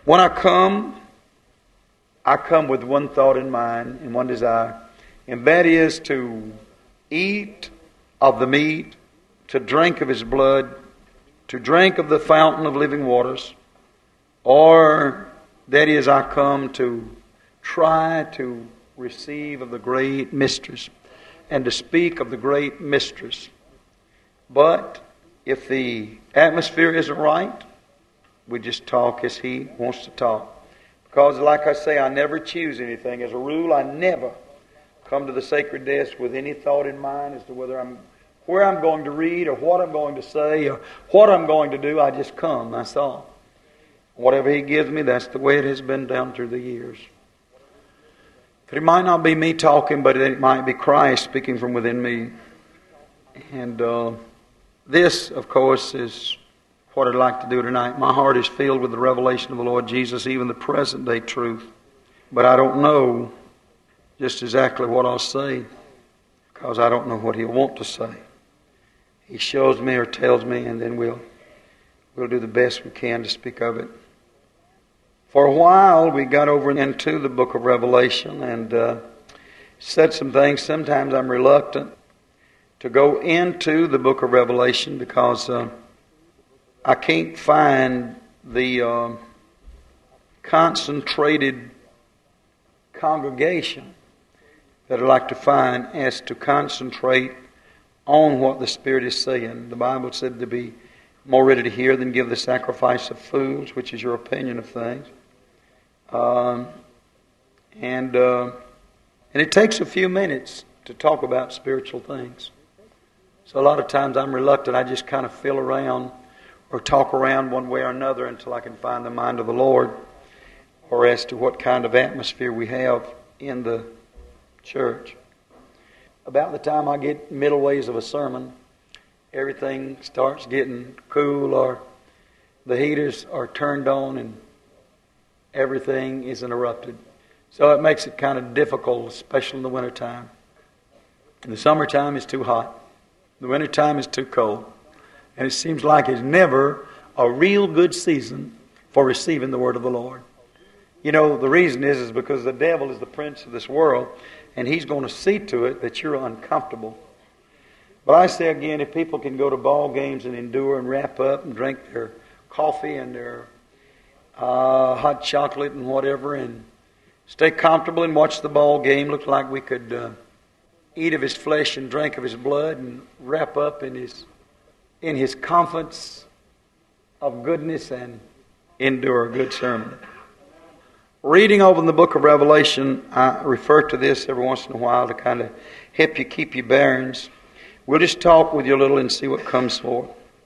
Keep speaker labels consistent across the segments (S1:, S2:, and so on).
S1: When I come with one thought in mind and one desire, and that is to eat of the meat, to drink of His blood, to drink of the fountain of living waters, or that is, I come to try to receive of the great mysteries and to speak of the great mysteries. But if the atmosphere isn't right, we just talk as He wants to talk. Because like I say, I never choose anything. As a rule, I never come to the sacred desk with any thought in mind as to where I'm going to read or what I'm going to say or what I'm going to do. I just come, that's all. Whatever He gives me, that's the way it has been down through the years. But it might not be me talking, but it might be Christ speaking from within me. And this, of course, is what I'd like to do tonight. My heart is filled with the revelation of the Lord Jesus, even the present day truth. But I don't know just exactly what I'll say, because I don't know what He'll want to say. He shows me or tells me, and then we'll do the best we can to speak of it. For a while, we got over into the book of Revelation and said some things. Sometimes I'm reluctant to go into the book of Revelation because I can't find the concentrated congregation that I'd like to find as to concentrate on what the Spirit is saying. The Bible said to be more ready to hear than give the sacrifice of fools, which is your opinion of things. And it takes a few minutes to talk about spiritual things. So a lot of times I'm reluctant. I just kind of feel around or talk around one way or another until I can find the mind of the Lord, or as to what kind of atmosphere we have in the church. About the time I get middle ways of a sermon, everything starts getting cool, or the heaters are turned on and everything is interrupted. So it makes it kind of difficult, especially in the wintertime. In the summertime, it's too hot. The wintertime is too cold. And it seems like it's never a real good season for receiving the word of the Lord. You know, the reason is because the devil is the prince of this world, and he's going to see to it that you're uncomfortable. But I say again, if people can go to ball games and endure and wrap up and drink their coffee and their hot chocolate and whatever, and stay comfortable and watch the ball game, look like we could eat of His flesh and drink of His blood and wrap up in His comforts of goodness and endure a good sermon. Reading over in the book of Revelation, I refer to this every once in a while to kind of help you keep your bearings. We'll just talk with you a little and see what comes forth.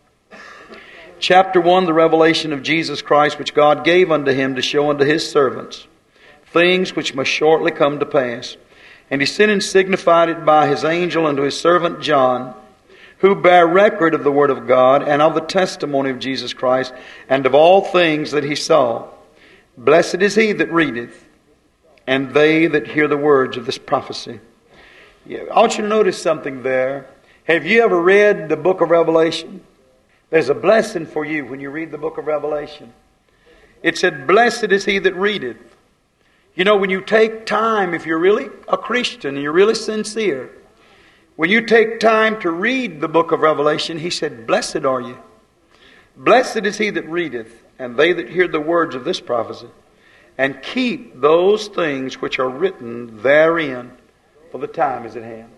S1: Chapter 1, the revelation of Jesus Christ, which God gave unto Him to show unto His servants things which must shortly come to pass. And He sent and signified it by His angel unto His servant John, who bear record of the word of God and of the testimony of Jesus Christ, and of all things that he saw. Blessed is he that readeth, and they that hear the words of this prophecy. I want you to notice something there. Have you ever read the book of Revelation? There's a blessing for you when you read the book of Revelation. It said, blessed is he that readeth. You know, when you take time, if you're really a Christian and you're really sincere, when you take time to read the book of Revelation, he said, blessed are you. Blessed is he that readeth, and they that hear the words of this prophecy, and keep those things which are written therein, for the time is at hand.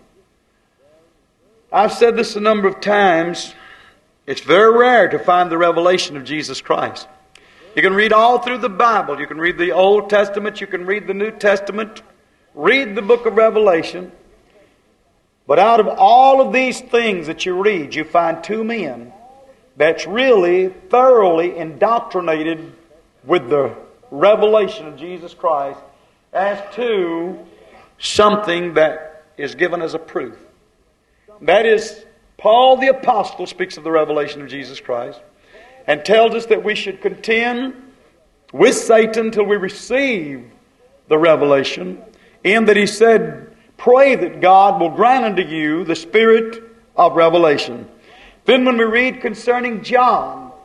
S1: I've said this a number of times. It's very rare to find the revelation of Jesus Christ. You can read all through the Bible. You can read the Old Testament. You can read the New Testament. Read the book of Revelation. But out of all of these things that you read, you find two men that's really thoroughly indoctrinated with the revelation of Jesus Christ as to something that is given as a proof. That is, Paul the Apostle speaks of the revelation of Jesus Christ and tells us that we should contend with Satan till we receive the revelation, in that he said, pray that God will grant unto you the spirit of revelation. Then when we read concerning John,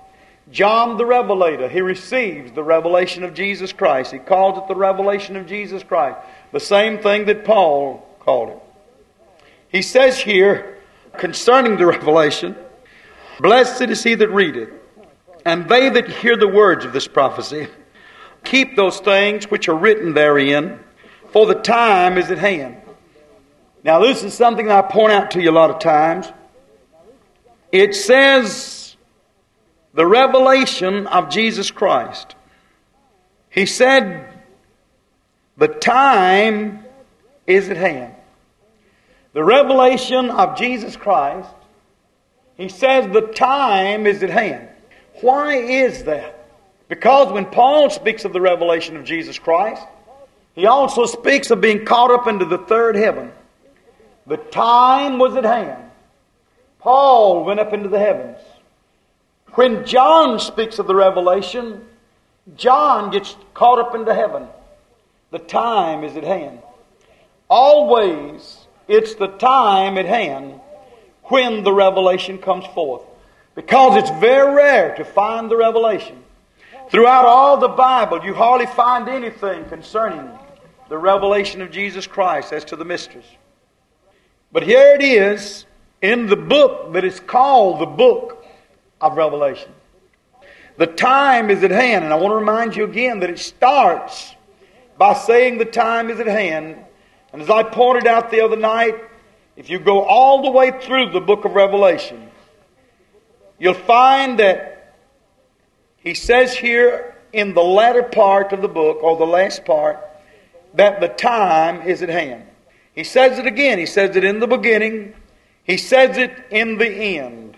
S1: John the Revelator, he receives the revelation of Jesus Christ. He calls it the revelation of Jesus Christ. The same thing that Paul called it. He says here, concerning the revelation, "Blessed is he that readeth, and they that hear the words of this prophecy, keep those things which are written therein, for the time is at hand." Now this is something that I point out to you a lot of times. It says the revelation of Jesus Christ. He said the time is at hand. The revelation of Jesus Christ, he says the time is at hand. Why is that? Because when Paul speaks of the revelation of Jesus Christ, he also speaks of being caught up into the third heaven. The time was at hand. Paul went up into the heavens. When John speaks of the revelation, John gets caught up into heaven. The time is at hand. Always, it's the time at hand when the revelation comes forth. Because it's very rare to find the revelation. Throughout all the Bible, you hardly find anything concerning the revelation of Jesus Christ as to the mysteries. But here it is in the book that is called the book of Revelation. The time is at hand, and I want to remind you again that it starts by saying the time is at hand. And as I pointed out the other night, if you go all the way through the book of Revelation, you'll find that he says here in the latter part of the book, or the last part, that the time is at hand. He says it again. He says it in the beginning. He says it in the end.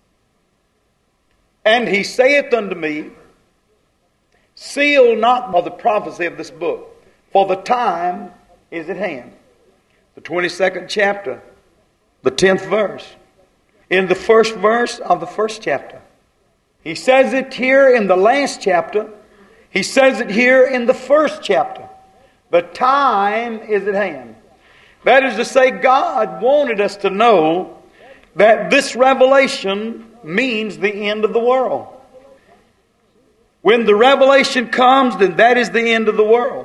S1: "And he saith unto me, Seal not by the prophecy of this book, for the time is at hand." The 22nd chapter, the 10th verse. In the first verse of the first chapter. He says it here in the last chapter. He says it here in the first chapter. The time is at hand. That is to say, God wanted us to know that this revelation means the end of the world. When the revelation comes, then that is the end of the world.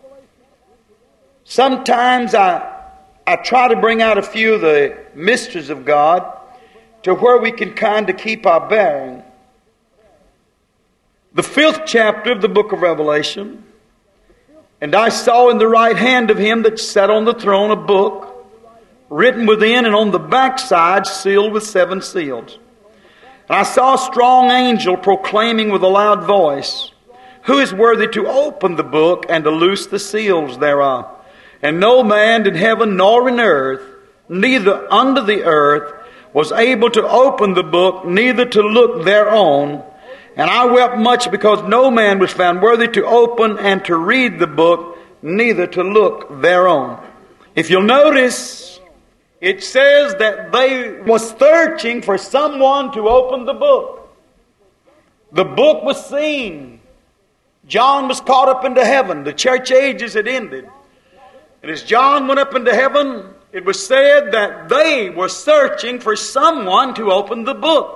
S1: Sometimes I try to bring out a few of the mysteries of God to where we can kind of keep our bearing. The 5th chapter of the book of Revelation, "And I saw in the right hand of him that sat on the throne a book, written within and on the backside, sealed with 7 seals. And I saw a strong angel proclaiming with a loud voice, Who is worthy to open the book and to loose the seals thereof? And no man in heaven nor in earth, neither under the earth, was able to open the book, neither to look thereon. And I wept much because no man was found worthy to open and to read the book, neither to look thereon." If you'll notice, it says that they were searching for someone to open the book. The book was seen. John was caught up into heaven. The church ages had ended. And as John went up into heaven, it was said that they were searching for someone to open the book.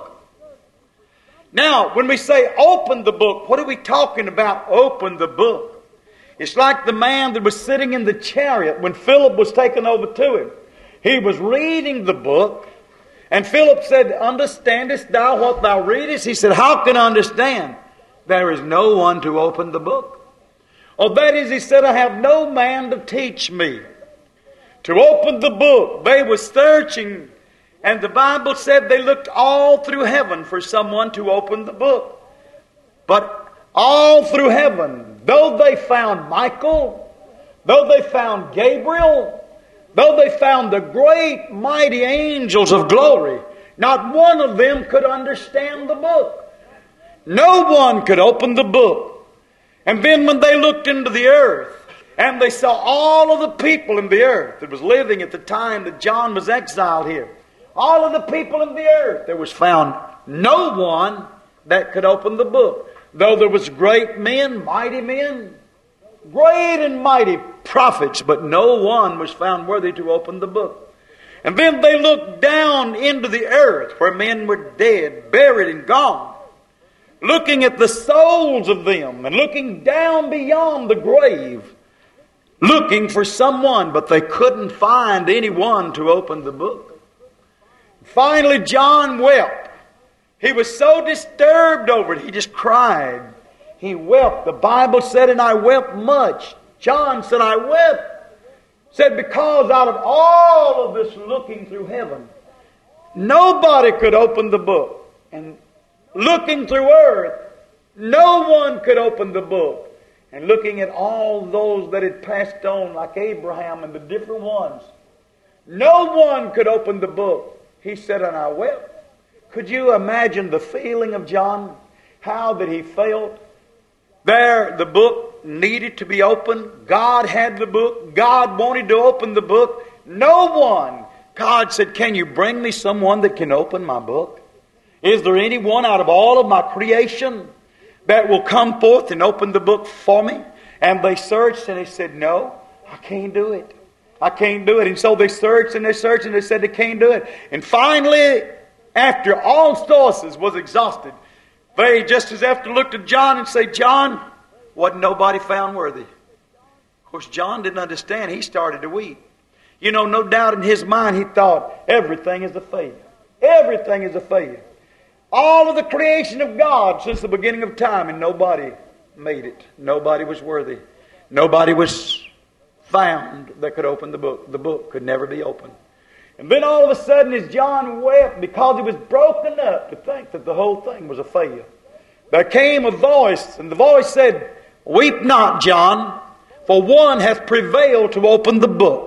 S1: Now, when we say open the book, what are we talking about, open the book? It's like the man that was sitting in the chariot when Philip was taken over to him. He was reading the book, and Philip said, "Understandest thou what thou readest?" He said, "How can I understand? There is no one to open the book." Oh, that is, he said, "I have no man to teach me to open the book." They were searching. And the Bible said they looked all through heaven for someone to open the book. But all through heaven, though they found Michael, though they found Gabriel, though they found the great mighty angels of glory, not one of them could understand the book. No one could open the book. And then when they looked into the earth, and they saw all of the people in the earth that was living at the time that John was exiled here, all of the people in the earth, there was found no one that could open the book. Though there was great men, great and mighty prophets, but no one was found worthy to open the book. And then they looked down into the earth where men were dead, buried and gone. looking at the souls of them and looking down beyond the grave, looking for someone, but they couldn't find anyone to open the book. Finally, John wept. He was so disturbed over it, he just cried. He wept. The Bible said, and I wept much. John said, I wept. Said, because out of all of this looking through heaven, nobody could open the book. And looking through earth, no one could open the book. And looking at all those that had passed on, like Abraham and the different ones, no one could open the book. He said, and I wept. Could you imagine the feeling of John? How that he felt? There, the book needed to be opened. God had the book. God wanted to open the book. No one. God said, can you bring me someone that can open my book? Is there anyone out of all of my creation that will come forth and open the book for me? And they searched and they said, no, I can't do it. I can't do it. And so they searched and they searched and they said they can't do it. And finally, after all sources was exhausted, they just as after looked at John and said, John, wasn't nobody found worthy. Of course, John didn't understand. He started to weep. You know, no doubt in his mind he thought, everything is a failure. Everything is a failure. All of the creation of God since the beginning of time, and nobody made it. Nobody was worthy. Nobody was found that could open the book. The book could never be opened. And then all of a sudden, as John wept, because he was broken up to think that the whole thing was a failure, there came a voice, and the voice said, weep not, John, for one hath prevailed to open the book.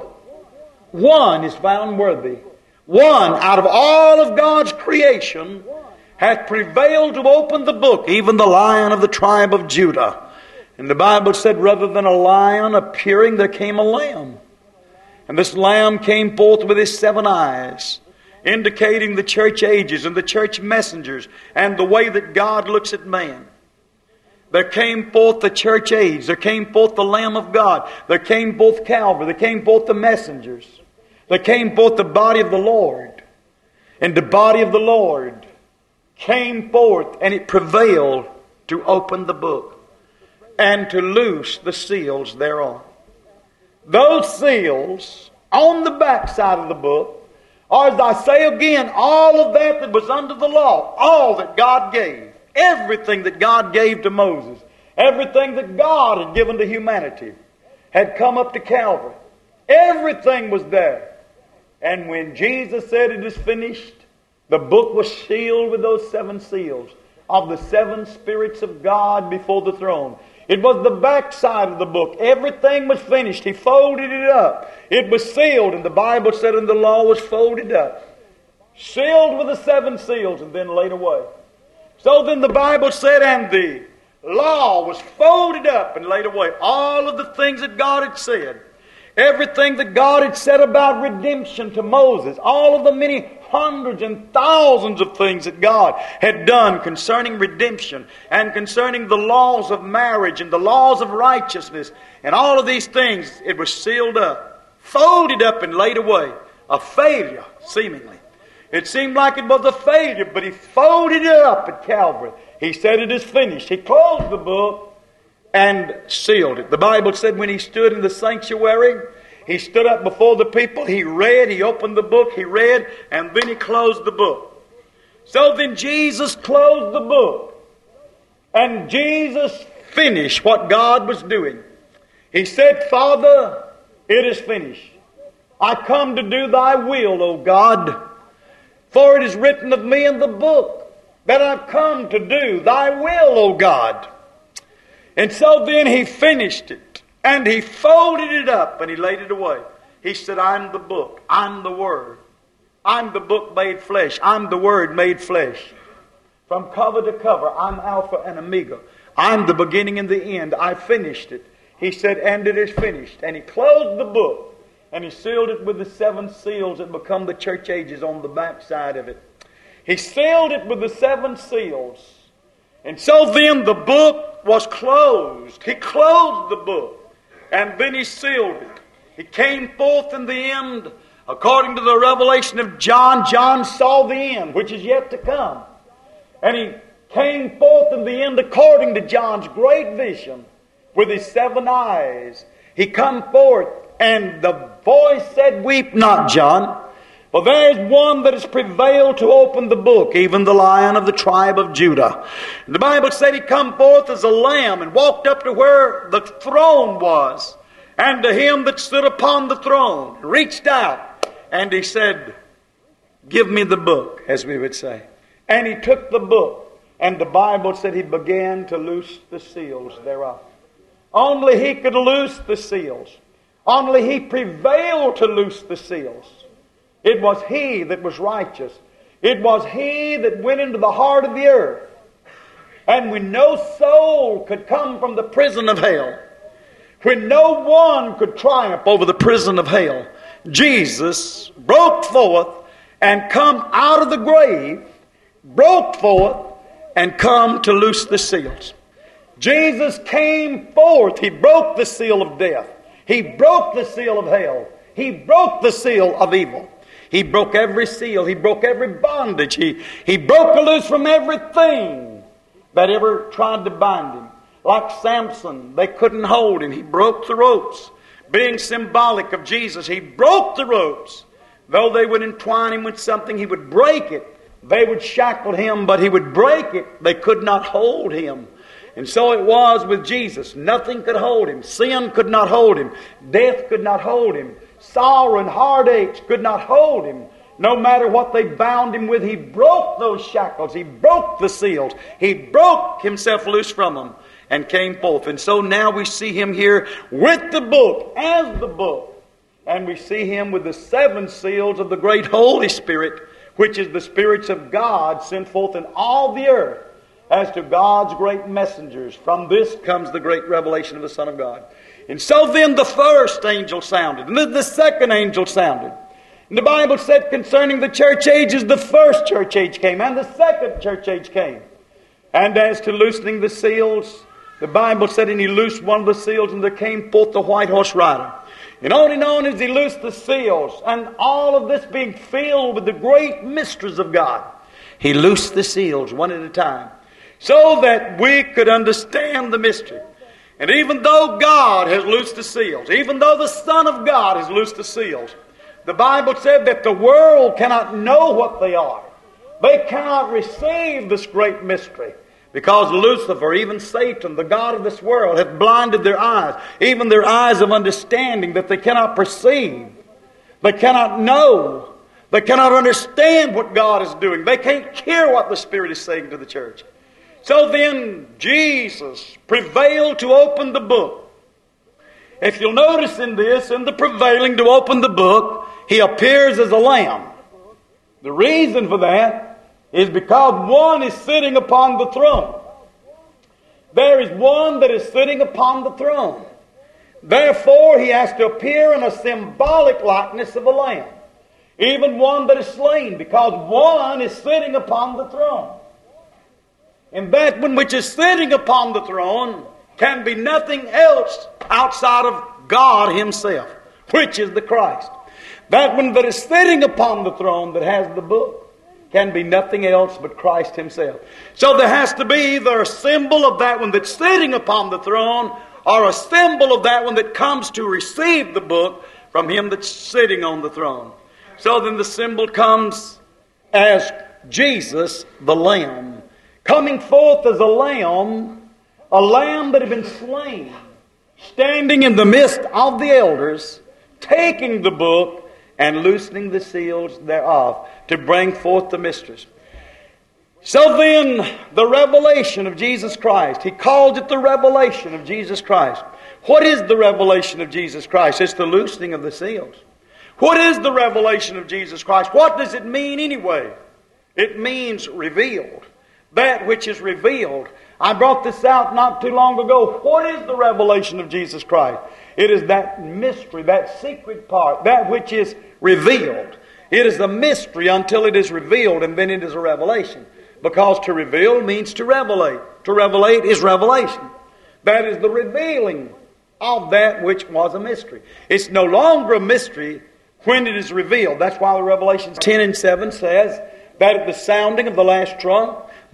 S1: One is found worthy. One out of all of God's creation hath prevailed to open the book, even the Lion of the tribe of Judah. And the Bible said, rather than a lion appearing, there came a lamb. And this lamb came forth with his 7 eyes, indicating the church ages and the church messengers and the way that God looks at man. There came forth the church age. There came forth the Lamb of God. There came forth Calvary. There came forth the messengers. There came forth the body of the Lord. And the body of the Lord came forth, and it prevailed to open the book and to loose the seals thereon. Those seals on the backside of the book are, as I say again, all of that was under the law, all that God gave, everything that God gave to Moses, everything that God had given to humanity had come up to Calvary. Everything was there. And when Jesus said it is finished, the book was sealed with those 7 seals of the 7 spirits of God before the throne. It was the backside of the book. Everything was finished. He folded it up. It was sealed, and the Bible said, and the law was folded up. Sealed with the 7 seals and then laid away. So then the Bible said, and the law was folded up and laid away. All of the things that God had said. Everything that God had said about redemption to Moses. All of the many hundreds and thousands of things that God had done concerning redemption and concerning the laws of marriage and the laws of righteousness and all of these things, it was sealed up, folded up and laid away. A failure, seemingly. It seemed like it was a failure, but He folded it up at Calvary. He said it is finished. He closed the book and sealed it. The Bible said when He stood in the sanctuary, He stood up before the people, He read, He opened the book, He read, and then He closed the book. So then Jesus closed the book. And Jesus finished what God was doing. He said, Father, it is finished. I come to do Thy will, O God. For it is written of me in the book that I've come to do Thy will, O God. And so then He finished it. And He folded it up and He laid it away. He said, I'm the book. I'm the Word. I'm the book made flesh. I'm the Word made flesh. From cover to cover, I'm Alpha and Omega. I'm the beginning and the end. I finished it. He said, and it is finished. And He closed the book. And He sealed it with the 7 seals that become the church ages on the backside of it. He sealed it with the 7 seals. And so then the book was closed. He closed the book. And then He sealed it. He came forth in the end. According to the revelation of John, John saw the end, which is yet to come. And he came forth in the end according to John's great vision with his 7 eyes. He come forth, and the voice said, "Weep not, John, for there is one that has prevailed to open the book, even the Lion of the tribe of Judah." And the Bible said he come forth as a lamb and walked up to where the throne was, and to him that stood upon the throne, reached out, and he said, "Give me the book," as we would say. And he took the book, and the Bible said he began to loose the seals thereof. Only he could loose the seals. Only he prevailed to loose the seals. It was he that was righteous. It was he that went into the heart of the earth. And when no soul could come from the prison of hell, when no one could triumph over the prison of hell, Jesus broke forth and come out of the grave, broke forth and come to loose the seals. Jesus came forth. He broke the seal of death. He broke the seal of hell. He broke the seal of evil. He broke every seal. He broke every bondage. He broke loose from everything that ever tried to bind him. Like Samson, they couldn't hold him. He broke the ropes. Being symbolic of Jesus, he broke the ropes. Though they would entwine him with something, he would break it. They would shackle him, but he would break it. They could not hold him. And so it was with Jesus. Nothing could hold him. Sin could not hold him. Death could not hold him. Sorrow and heartaches could not hold him. No matter what they bound him with, he broke those shackles. He broke the seals. He broke himself loose from them and came forth. And so now we see him here with the book, as the book. And we see him with the 7 seals of the great Holy Spirit, which is the spirits of God sent forth in all the earth as to God's great messengers. From this comes the great revelation of the Son of God. And so then the first angel sounded, and then the second angel sounded. And the Bible said concerning the church ages, the first church age came, and the second church age came. And as to loosening the seals, the Bible said, and he loosed one of the seals, and there came forth the white horse rider. And on as he loosed the seals, and all of this being filled with the great mysteries of God, he loosed the seals one at a time, so that we could understand the mystery. And even though God has loosed the seals, even though the Son of God has loosed the seals, the Bible said that the world cannot know what they are. They cannot receive this great mystery, because Lucifer, even Satan, the god of this world, hath blinded their eyes, even their eyes of understanding, that they cannot perceive. They cannot know. They cannot understand what God is doing. They can't hear what the Spirit is saying to the church. So then Jesus prevailed to open the book. If you'll notice in this, in the prevailing to open the book, he appears as a lamb. The reason for that is because one is sitting upon the throne. There is one that is sitting upon the throne. Therefore, he has to appear in a symbolic likeness of a lamb. Even one that is slain, because one is sitting upon the throne. And that one which is sitting upon the throne can be nothing else outside of God himself, which is the Christ. That one that is sitting upon the throne that has the book can be nothing else but Christ himself. So there has to be either a symbol of that one that's sitting upon the throne, or a symbol of that one that comes to receive the book from him that's sitting on the throne. So then the symbol comes as Jesus the Lamb, coming forth as a lamb that had been slain, standing in the midst of the elders, taking the book and loosening the seals thereof to bring forth the mysteries. So then, the revelation of Jesus Christ, he called it the revelation of Jesus Christ. What is the revelation of Jesus Christ? It's the loosening of the seals. What is the revelation of Jesus Christ? What does it mean anyway? It means revealed. That which is revealed. I brought this out not too long ago. What is the revelation of Jesus Christ? It is that mystery, that secret part, that which is revealed. It is a mystery until it is revealed, and then it is a revelation. Because to reveal means to revelate. To revelate is revelation. That is the revealing of that which was a mystery. It's no longer a mystery when it is revealed. That's why the Revelation 10 and 7 says that at the sounding of the last trump,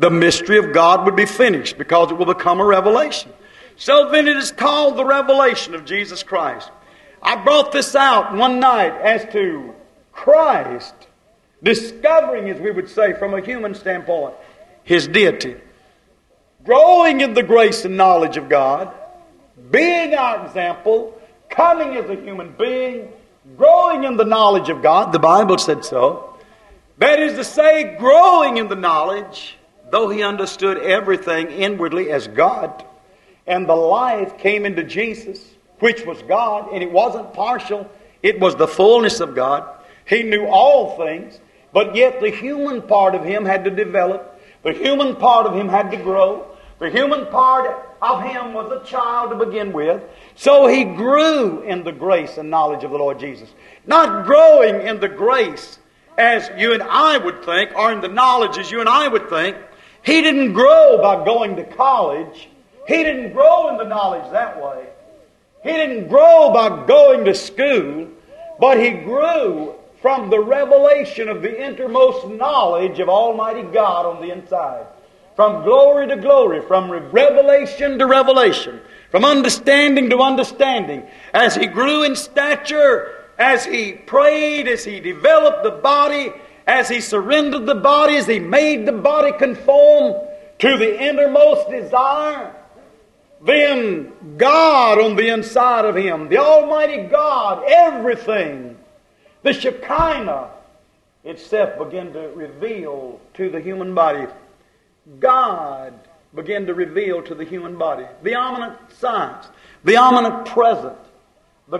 S1: the mystery of God would be finished, because it will become a revelation. So then it is called the revelation of Jesus Christ. I brought this out one night as to Christ discovering, as we would say from a human standpoint, His deity, growing in the grace and knowledge of God, being our example, coming as a human being, growing in the knowledge of God. The Bible said so. That is to say, growing in the knowledge, though He understood everything inwardly as God, and the life came into Jesus, which was God, and it wasn't partial, it was the fullness of God. He knew all things, but yet the human part of Him had to develop. The human part of Him had to grow. The human part of Him was a child to begin with. So He grew in the grace and knowledge of the Lord Jesus. Not growing in the grace as you and I would think, or in the knowledge as you and I would think. He didn't grow by going to college. He didn't grow in the knowledge that way. He didn't grow by going to school, but He grew from the revelation of the innermost knowledge of Almighty God on the inside. From glory to glory, from revelation to revelation, from understanding to understanding. As He grew in stature, as He prayed, as He developed the body, as He surrendered the body, as He made the body conform to the innermost desire, then God on the inside of Him, the Almighty God, everything, the Shekinah itself began to reveal to the human body. God began to reveal to the human body. The omniscient science, the omnipresent present, the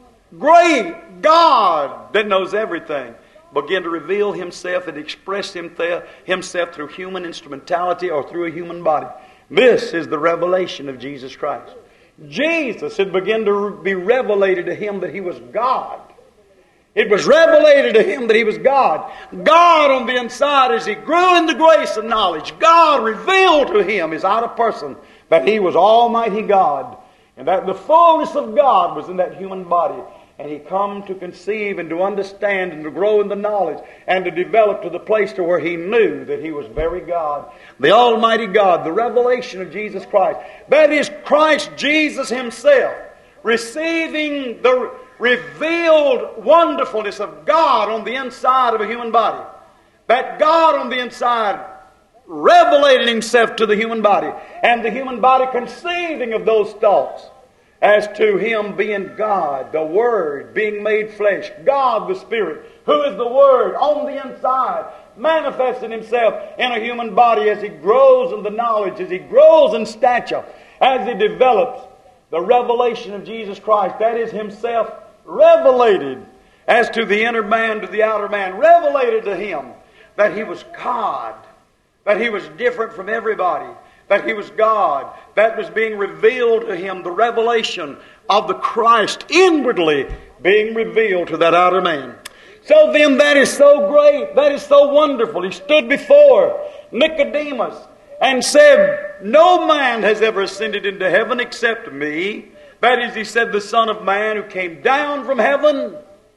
S1: great God that knows everything began to reveal Himself and express Himself through human instrumentality or through a human body. This is the revelation of Jesus Christ. Jesus had begun to be revelated to Him that He was God. It was revelated to Him that He was God. God on the inside, as He grew in the grace and knowledge, God revealed to Him, His outer person, that He was Almighty God, and that the fullness of God was in that human body. And He come to conceive and to understand and to grow in the knowledge and to develop to the place to where He knew that He was very God, the Almighty God, the revelation of Jesus Christ. That is Christ Jesus Himself receiving the revealed wonderfulness of God on the inside of a human body. That God on the inside revelated Himself to the human body, and the human body conceiving of those thoughts as to Him being God, the Word being made flesh, God the Spirit, who is the Word on the inside, manifesting Himself in a human body as He grows in the knowledge, as He grows in stature, as He develops the revelation of Jesus Christ. That is Himself revelated as to the inner man, to the outer man, revelated to Him that He was God, that He was different from everybody, that He was God. That was being revealed to Him, the revelation of the Christ inwardly being revealed to that outer man. So then that is so great, that is so wonderful. He stood before Nicodemus and said, "No man has ever ascended into heaven except me." That is, He said, the Son of Man who came down from heaven.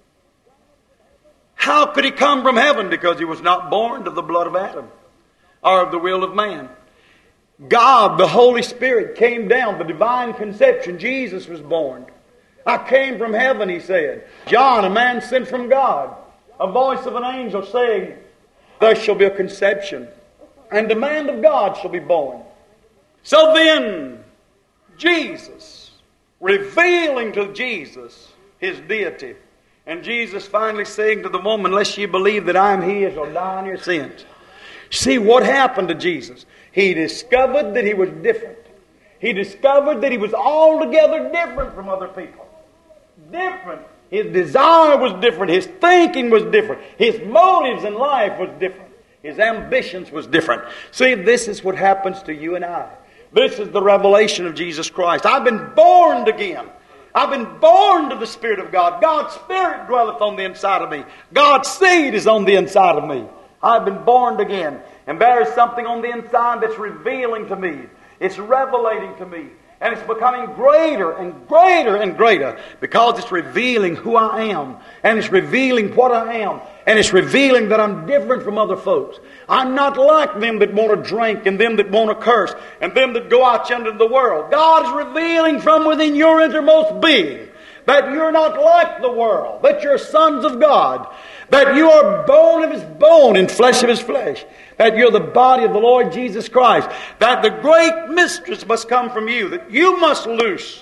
S1: How could He come from heaven? Because He was not born of the blood of Adam or of the will of man. God, the Holy Spirit, came down, the divine conception. Jesus was born. "I came from heaven," He said. John, a man sent from God, a voice of an angel saying, "There shall be a conception, and a man of God shall be born." So then, Jesus, revealing to Jesus His deity, and Jesus finally saying to the woman, "Unless ye believe that I am He, you shall die in your sins." See what happened to Jesus. He discovered that He was different. He discovered that He was altogether different from other people. Different. His desire was different. His thinking was different. His motives in life was different. His ambitions was different. See, this is what happens to you and I. This is the revelation of Jesus Christ. I've been born again. I've been born to the Spirit of God. God's Spirit dwelleth on the inside of me. God's seed is on the inside of me. I've been born again. And there is something on the inside that's revealing to me. It's revelating to me And it's becoming greater and greater and greater because it's revealing who I am. And it's revealing what I am. And it's revealing that I'm different from other folks. I'm not like them that want to drink and them that want to curse and them that go out into the world. God is revealing from within your innermost being that you're not like the world, that you're sons of God, that you are bone of His bone and flesh of His flesh, that you're the body of the Lord Jesus Christ, that the great mysteries must come from you, that you must loose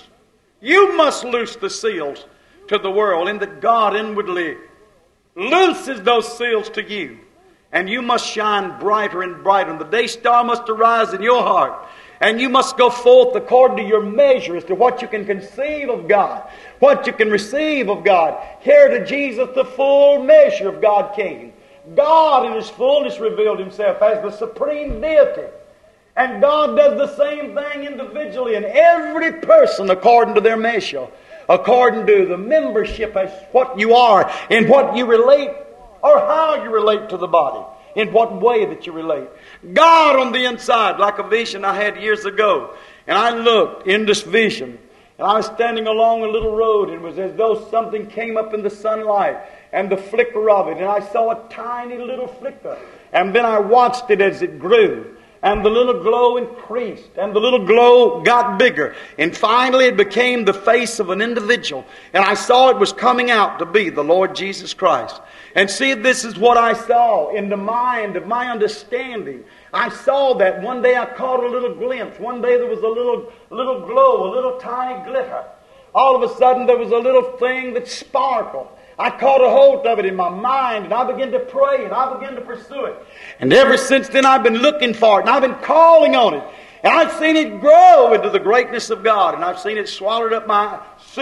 S1: the seals to the world, and that God inwardly looses those seals to you, and you must shine brighter and brighter, and the day star must arise in your heart. And you must go forth according to your measure as to what you can conceive of God, what you can receive of God. Here to Jesus, the full measure of God came. God in His fullness revealed Himself as the supreme deity. And God does the same thing individually in every person according to their measure, according to the membership as what you are, in what you relate, or how you relate to the body. In what way that you relate. God on the inside, like a vision I had years ago. And I looked in this vision, and I was standing along a little road, and it was as though something came up in the sunlight, and the flicker of it, and I saw a tiny little flicker. And then I watched it as it grew. And the little glow increased, and the little glow got bigger. And finally it became the face of an individual. And I saw it was coming out to be the Lord Jesus Christ. And see, this is what I saw in the mind of my understanding. I saw that. One day I caught a little glimpse. One day there was a little glow, a little tiny glitter. All of a sudden there was a little thing that sparkled. I caught a hold of it in my mind, and I began to pray, and I began to pursue it. And ever since then I've been looking for it, and I've been calling on it. And I've seen it grow into the greatness of God, and I've seen it swallow up my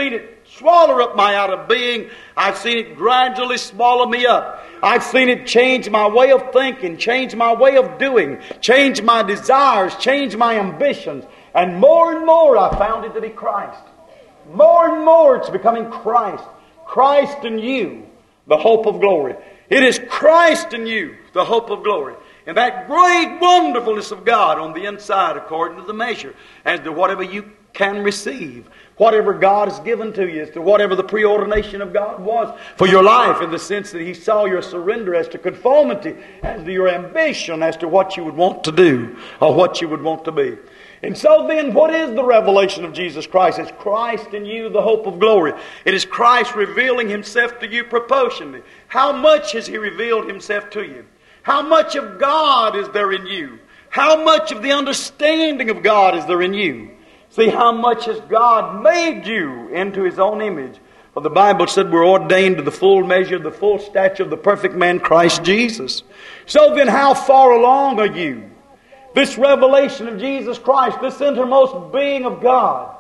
S1: outer being. I've seen it gradually swallow me up. I've seen it change my way of thinking, change my way of doing, change my desires, change my ambitions. And more I found it to be Christ. More and more it's becoming Christ. Christ in you, the hope of glory. It is Christ in you, the hope of glory. And that great wonderfulness of God on the inside according to the measure as to whatever you can receive. Whatever God has given to you as to whatever the preordination of God was for your life, in the sense that He saw your surrender as to conformity, as to your ambition, as to what you would want to do or what you would want to be. And so then, what is the revelation of Jesus Christ? It's Christ in you, the hope of glory. It is Christ revealing Himself to you proportionally. How much has He revealed Himself to you? How much of God is there in you? How much of the understanding of God is there in you? See, how much has God made you into His own image? For the Bible said we're ordained to the full measure, the full stature of the perfect man, Christ Jesus. So then, how far along are you? This revelation of Jesus Christ, this innermost being of God,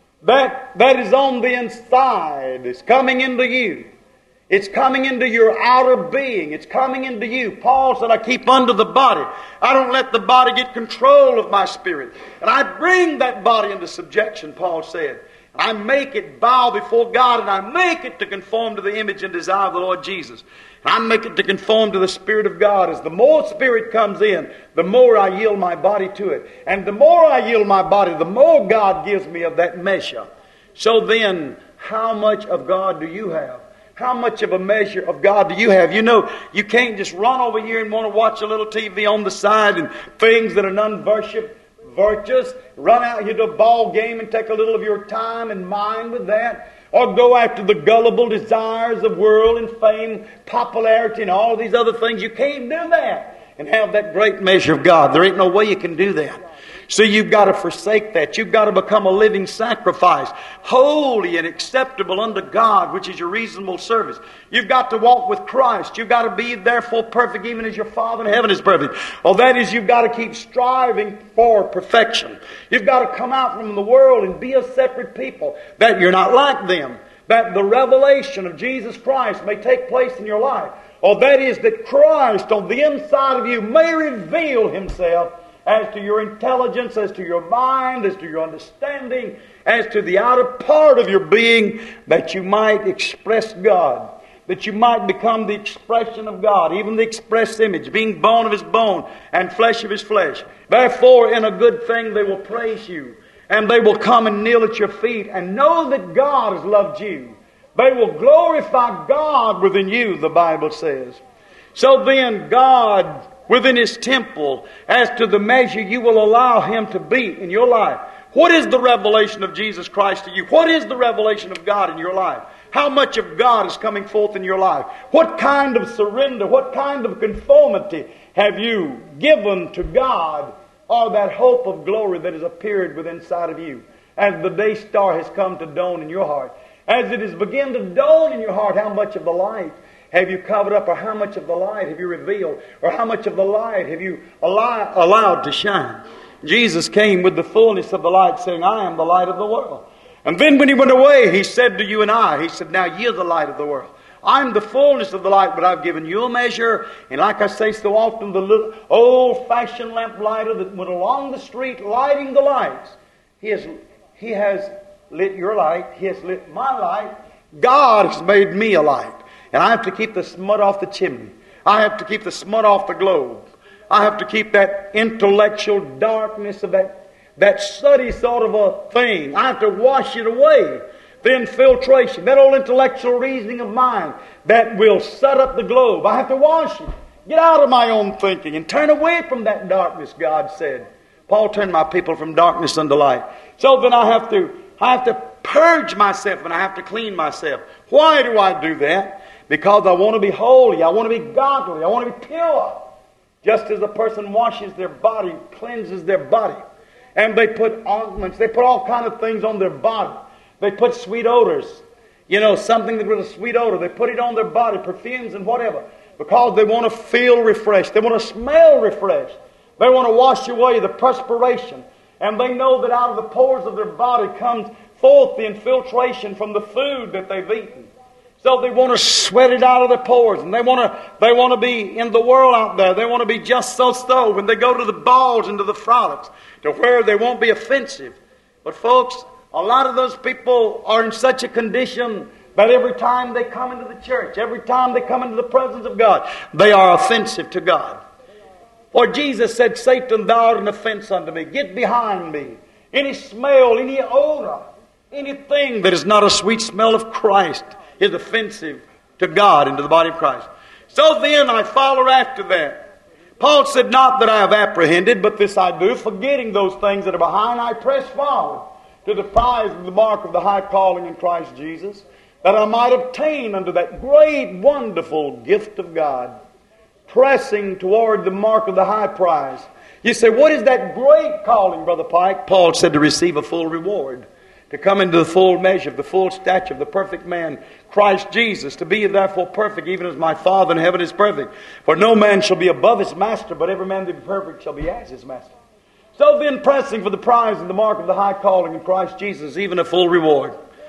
S1: that is on the inside, is coming into you. It's coming into your outer being. It's coming into you. Paul said, I keep under the body. I don't let the body get control of my spirit. And I bring that body into subjection, Paul said. And I make it bow before God, and I make it to conform to the image and desire of the Lord Jesus. And I make it to conform to the Spirit of God. As the more Spirit comes in, the more I yield my body to it. And the more I yield my body, the more God gives me of that measure. So then, how much of God do you have? How much of a measure of God do you have? You know, you can't just run over here and want to watch a little TV on the side and things that are non-virtuous. Run out here to a ball game and take a little of your time and mind with that. Or go after the gullible desires of world and fame, popularity, and all these other things. You can't do that and have that great measure of God. There ain't no way you can do that. So you've got to forsake that. You've got to become a living sacrifice, holy and acceptable unto God, which is your reasonable service. You've got to walk with Christ. You've got to be therefore perfect, even as your Father in heaven is perfect. Well, that is, you've got to keep striving for perfection. You've got to come out from the world and be a separate people, that you're not like them, that the revelation of Jesus Christ may take place in your life. Or that is, that Christ on the inside of you may reveal Himself as to your intelligence, as to your mind, as to your understanding, as to the outer part of your being, that you might express God, that you might become the expression of God, even the express image, being bone of His bone and flesh of His flesh. Therefore, in a good thing they will praise you, And they will come and kneel at your feet and know that God has loved you. They will glorify God within you, the Bible says. So then God, within His temple, as to the measure you will allow Him to be in your life. What is the revelation of Jesus Christ to you? What is the revelation of God in your life? How much of God is coming forth in your life? What kind of surrender, what kind of conformity have you given to God, or that hope of glory that has appeared within inside of you as the day star has come to dawn in your heart? As it has begun to dawn in your heart, how much of the light have you covered up, or how much of the light have you revealed, or how much of the light have you allowed to shine? Jesus came with the fullness of the light, saying, I am the light of the world. And then when He went away, He said to you and I, He said, now you're the light of the world. I'm the fullness of the light, but I've given you a measure. And like I say so often, the little old-fashioned lamplighter that went along the street lighting the lights, he has lit your light. He has lit my light. God has made me a light. And I have to keep the smut off the chimney. I have to keep the smut off the globe. I have to keep that intellectual darkness of that sooty sort of a thing. I have to wash it away. The infiltration, that old intellectual reasoning of mine that will set up the globe. I have to wash it. Get out of my own thinking and turn away from that darkness, God said. Paul turned my people from darkness unto light. So then I have to purge myself and I have to clean myself. Why do I do that? Because I want to be holy. I want to be godly. I want to be pure. Just as a person washes their body, cleanses their body. And they put ointments. They put all kind of things on their body. They put sweet odors. You know, something that with a sweet odor. They put it on their body, perfumes and whatever. Because they want to feel refreshed. They want to smell refreshed. They want to wash away the perspiration. And they know that out of the pores of their body comes forth the infiltration from the food that they've eaten. So they want to sweat it out of their pores. And they want to be in the world out there. They want to be just so when they go to the balls and to the frolics, to where they won't be offensive. But folks, a lot of those people are in such a condition that every time they come into the church, every time they come into the presence of God, they are offensive to God. For Jesus said, Satan, thou art an offense unto me. Get behind me. Any smell, any odor, anything that is not a sweet smell of Christ is offensive to God and to the body of Christ. So then I follow after that. Paul said, not that I have apprehended, but this I do, forgetting those things that are behind, I press forward to the prize of the mark of the high calling in Christ Jesus, that I might obtain unto that great, wonderful gift of God, pressing toward the mark of the high prize. You say, what is that great calling, Brother Pike? Paul said to receive a full reward, to come into the full measure of the full stature of the perfect man, Christ Jesus, to be therefore perfect, even as my Father in heaven is perfect. For no man shall be above his master, but every man that be perfect shall be as his master. So then, pressing for the prize and the mark of the high calling in Christ Jesus, even a full reward.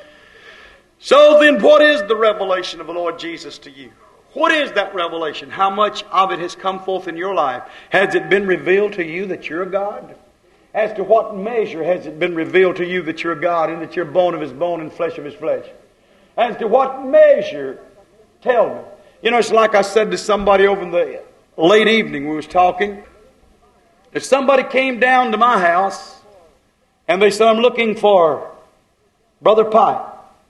S1: So then, what is the revelation of the Lord Jesus to you? What is that revelation? How much of it has come forth in your life? Has it been revealed to you that you're a God? As to what measure has it been revealed to you that you're a God and that you're bone of His bone and flesh of His flesh? As to what measure, tell me. You know, it's like I said to somebody over in the late evening we was talking. If somebody came down to my house and they said, I'm looking for Brother Pike.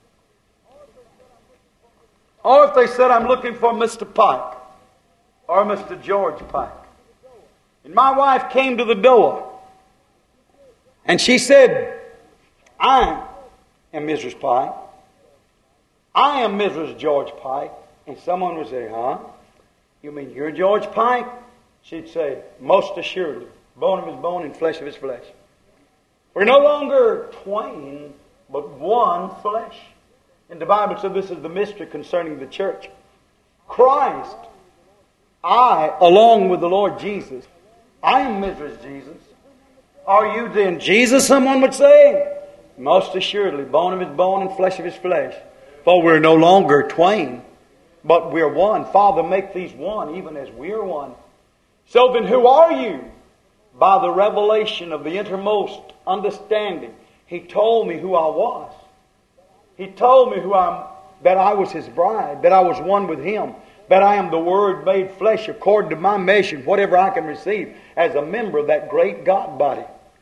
S1: Or if they said, I'm looking for Mr. Pike or Mr. George Pike. And my wife came to the door and she said, I am Mrs. Pike. I am Mrs. George Pike. And someone would say, huh? You mean you're George Pike? She'd say, most assuredly, bone of his bone and flesh of his flesh. We're no longer twain, but one flesh. And the Bible said this is the mystery concerning the church. Christ, I, along with the Lord Jesus, I am Mrs. Jesus. Are you then Jesus, someone would say? Most assuredly, bone of his bone and flesh of his flesh. For we're no longer twain, but we're one. Father, make these one, even as we're one. So then who are you? By the revelation of the innermost understanding. He told me who I was. He told me that I was His bride, that I was one with Him, that I am the Word made flesh according to my measure, whatever I can receive as a member of that great God body.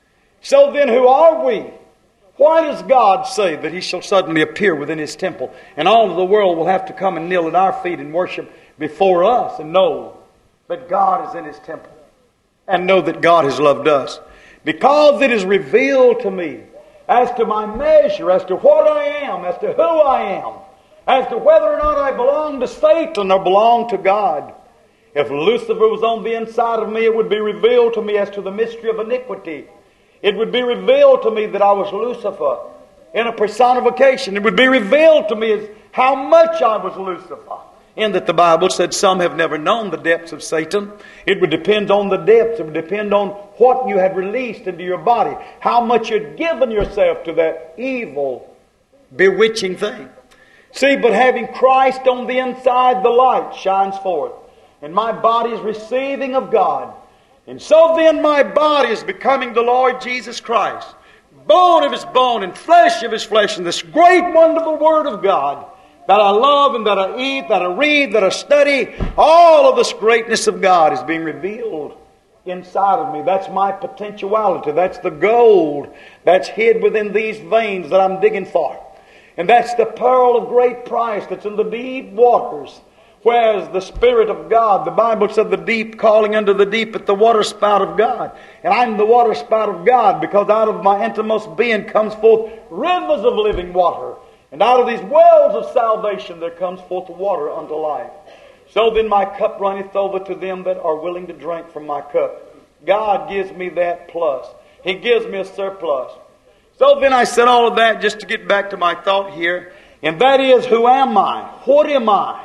S1: So then who are we? Why does God say that He shall suddenly appear within His temple, and all of the world will have to come and kneel at our feet and worship before us and know that God is in His temple and know that God has loved us? Because it is revealed to me as to my measure, as to what I am, as to who I am, as to whether or not I belong to Satan or belong to God. If Lucifer was on the inside of me, it would be revealed to me as to the mystery of iniquity. It would be revealed to me that I was Lucifer in a personification. It would be revealed to me as how much I was Lucifer. In that the Bible said some have never known the depths of Satan. It would depend on the depths. It would depend on what you had released into your body. How much you'd given yourself to that evil, bewitching thing. See, but having Christ on the inside, the light shines forth. And my body is receiving of God. And so then my body is becoming the Lord Jesus Christ. Bone of His bone and flesh of His flesh. And this great wonderful Word of God that I love and that I eat, that I read, that I study, all of this greatness of God is being revealed inside of me. That's my potentiality. That's the gold that's hid within these veins that I'm digging for. And that's the pearl of great price that's in the deep waters. Whereas the Spirit of God, the Bible said the deep calling unto the deep at the water spout of God. And I'm the water spout of God because out of my innermost being comes forth rivers of living water. And out of these wells of salvation there comes forth water unto life. So then my cup runneth over to them that are willing to drink from my cup. God gives me that plus. He gives me a surplus. So then I said all of that just to get back to my thought here. And that is, who am I? What am I?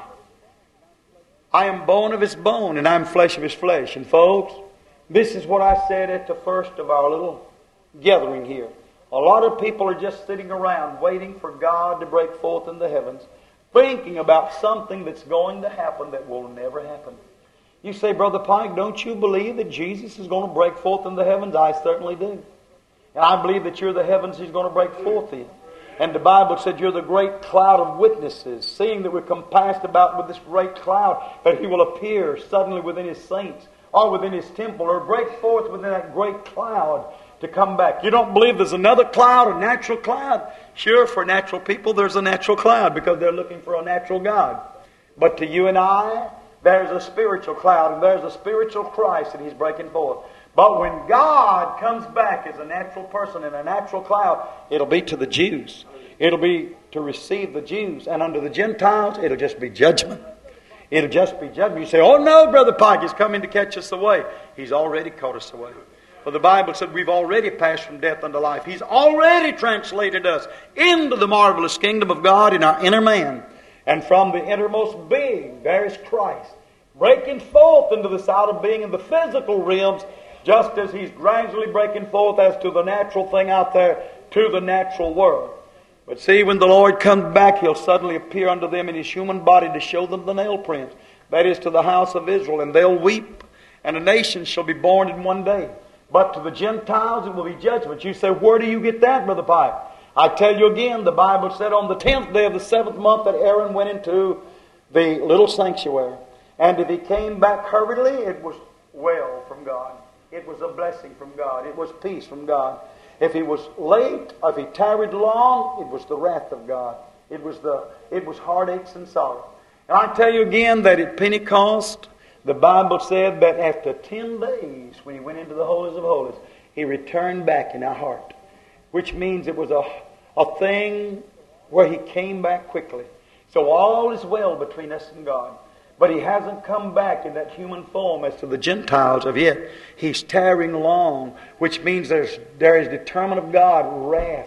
S1: I am bone of His bone and I am flesh of His flesh. And folks, this is what I said at the first of our little gathering here. A lot of people are just sitting around waiting for God to break forth in the heavens, thinking about something that's going to happen that will never happen. You say, Brother Pike, don't you believe that Jesus is going to break forth in the heavens? I certainly do. And I believe that you're the heavens He's going to break forth in. And the Bible said you're the great cloud of witnesses, seeing that we're compassed about with this great cloud, that He will appear suddenly within His saints, or within His temple, or break forth within that great cloud to come back. You don't believe there's another cloud, a natural cloud? Sure, for natural people there's a natural cloud because they're looking for a natural God. But to you and I, there's a spiritual cloud, and there's a spiritual Christ that He's breaking forth. But when God comes back as a natural person in a natural cloud, it'll be to the Jews. It'll be to receive the Jews. And unto the Gentiles, it'll just be judgment. It'll just be judgment. You say, oh no, Brother Pike, He's coming to catch us away. He's already caught us away. For the Bible said we've already passed from death unto life. He's already translated us into the marvelous kingdom of God in our inner man. And from the innermost being, there is Christ, breaking forth into this outer being in the physical realms, just as He's gradually breaking forth as to the natural thing out there to the natural world. But see, when the Lord comes back, He'll suddenly appear unto them in His human body to show them the nail prints. That is to the house of Israel. And they'll weep, and a nation shall be born in one day. But to the Gentiles it will be judgment. You say, where do you get that, Brother Pike? I tell you again, the Bible said on the 10th day of the 7th month that Aaron went into the little sanctuary. And if he came back hurriedly, it was well from God. It was a blessing from God. It was peace from God. If he was late, or if he tarried long, it was the wrath of God. It was heartaches and sorrow. And I tell you again that at Pentecost, the Bible said that after 10 days, when He went into the holies of holies, He returned back in our heart. Which means it was a thing where He came back quickly. So all is well between us and God. But He hasn't come back in that human form as to the Gentiles of yet. He's tarrying long, which means there is determined of God wrath.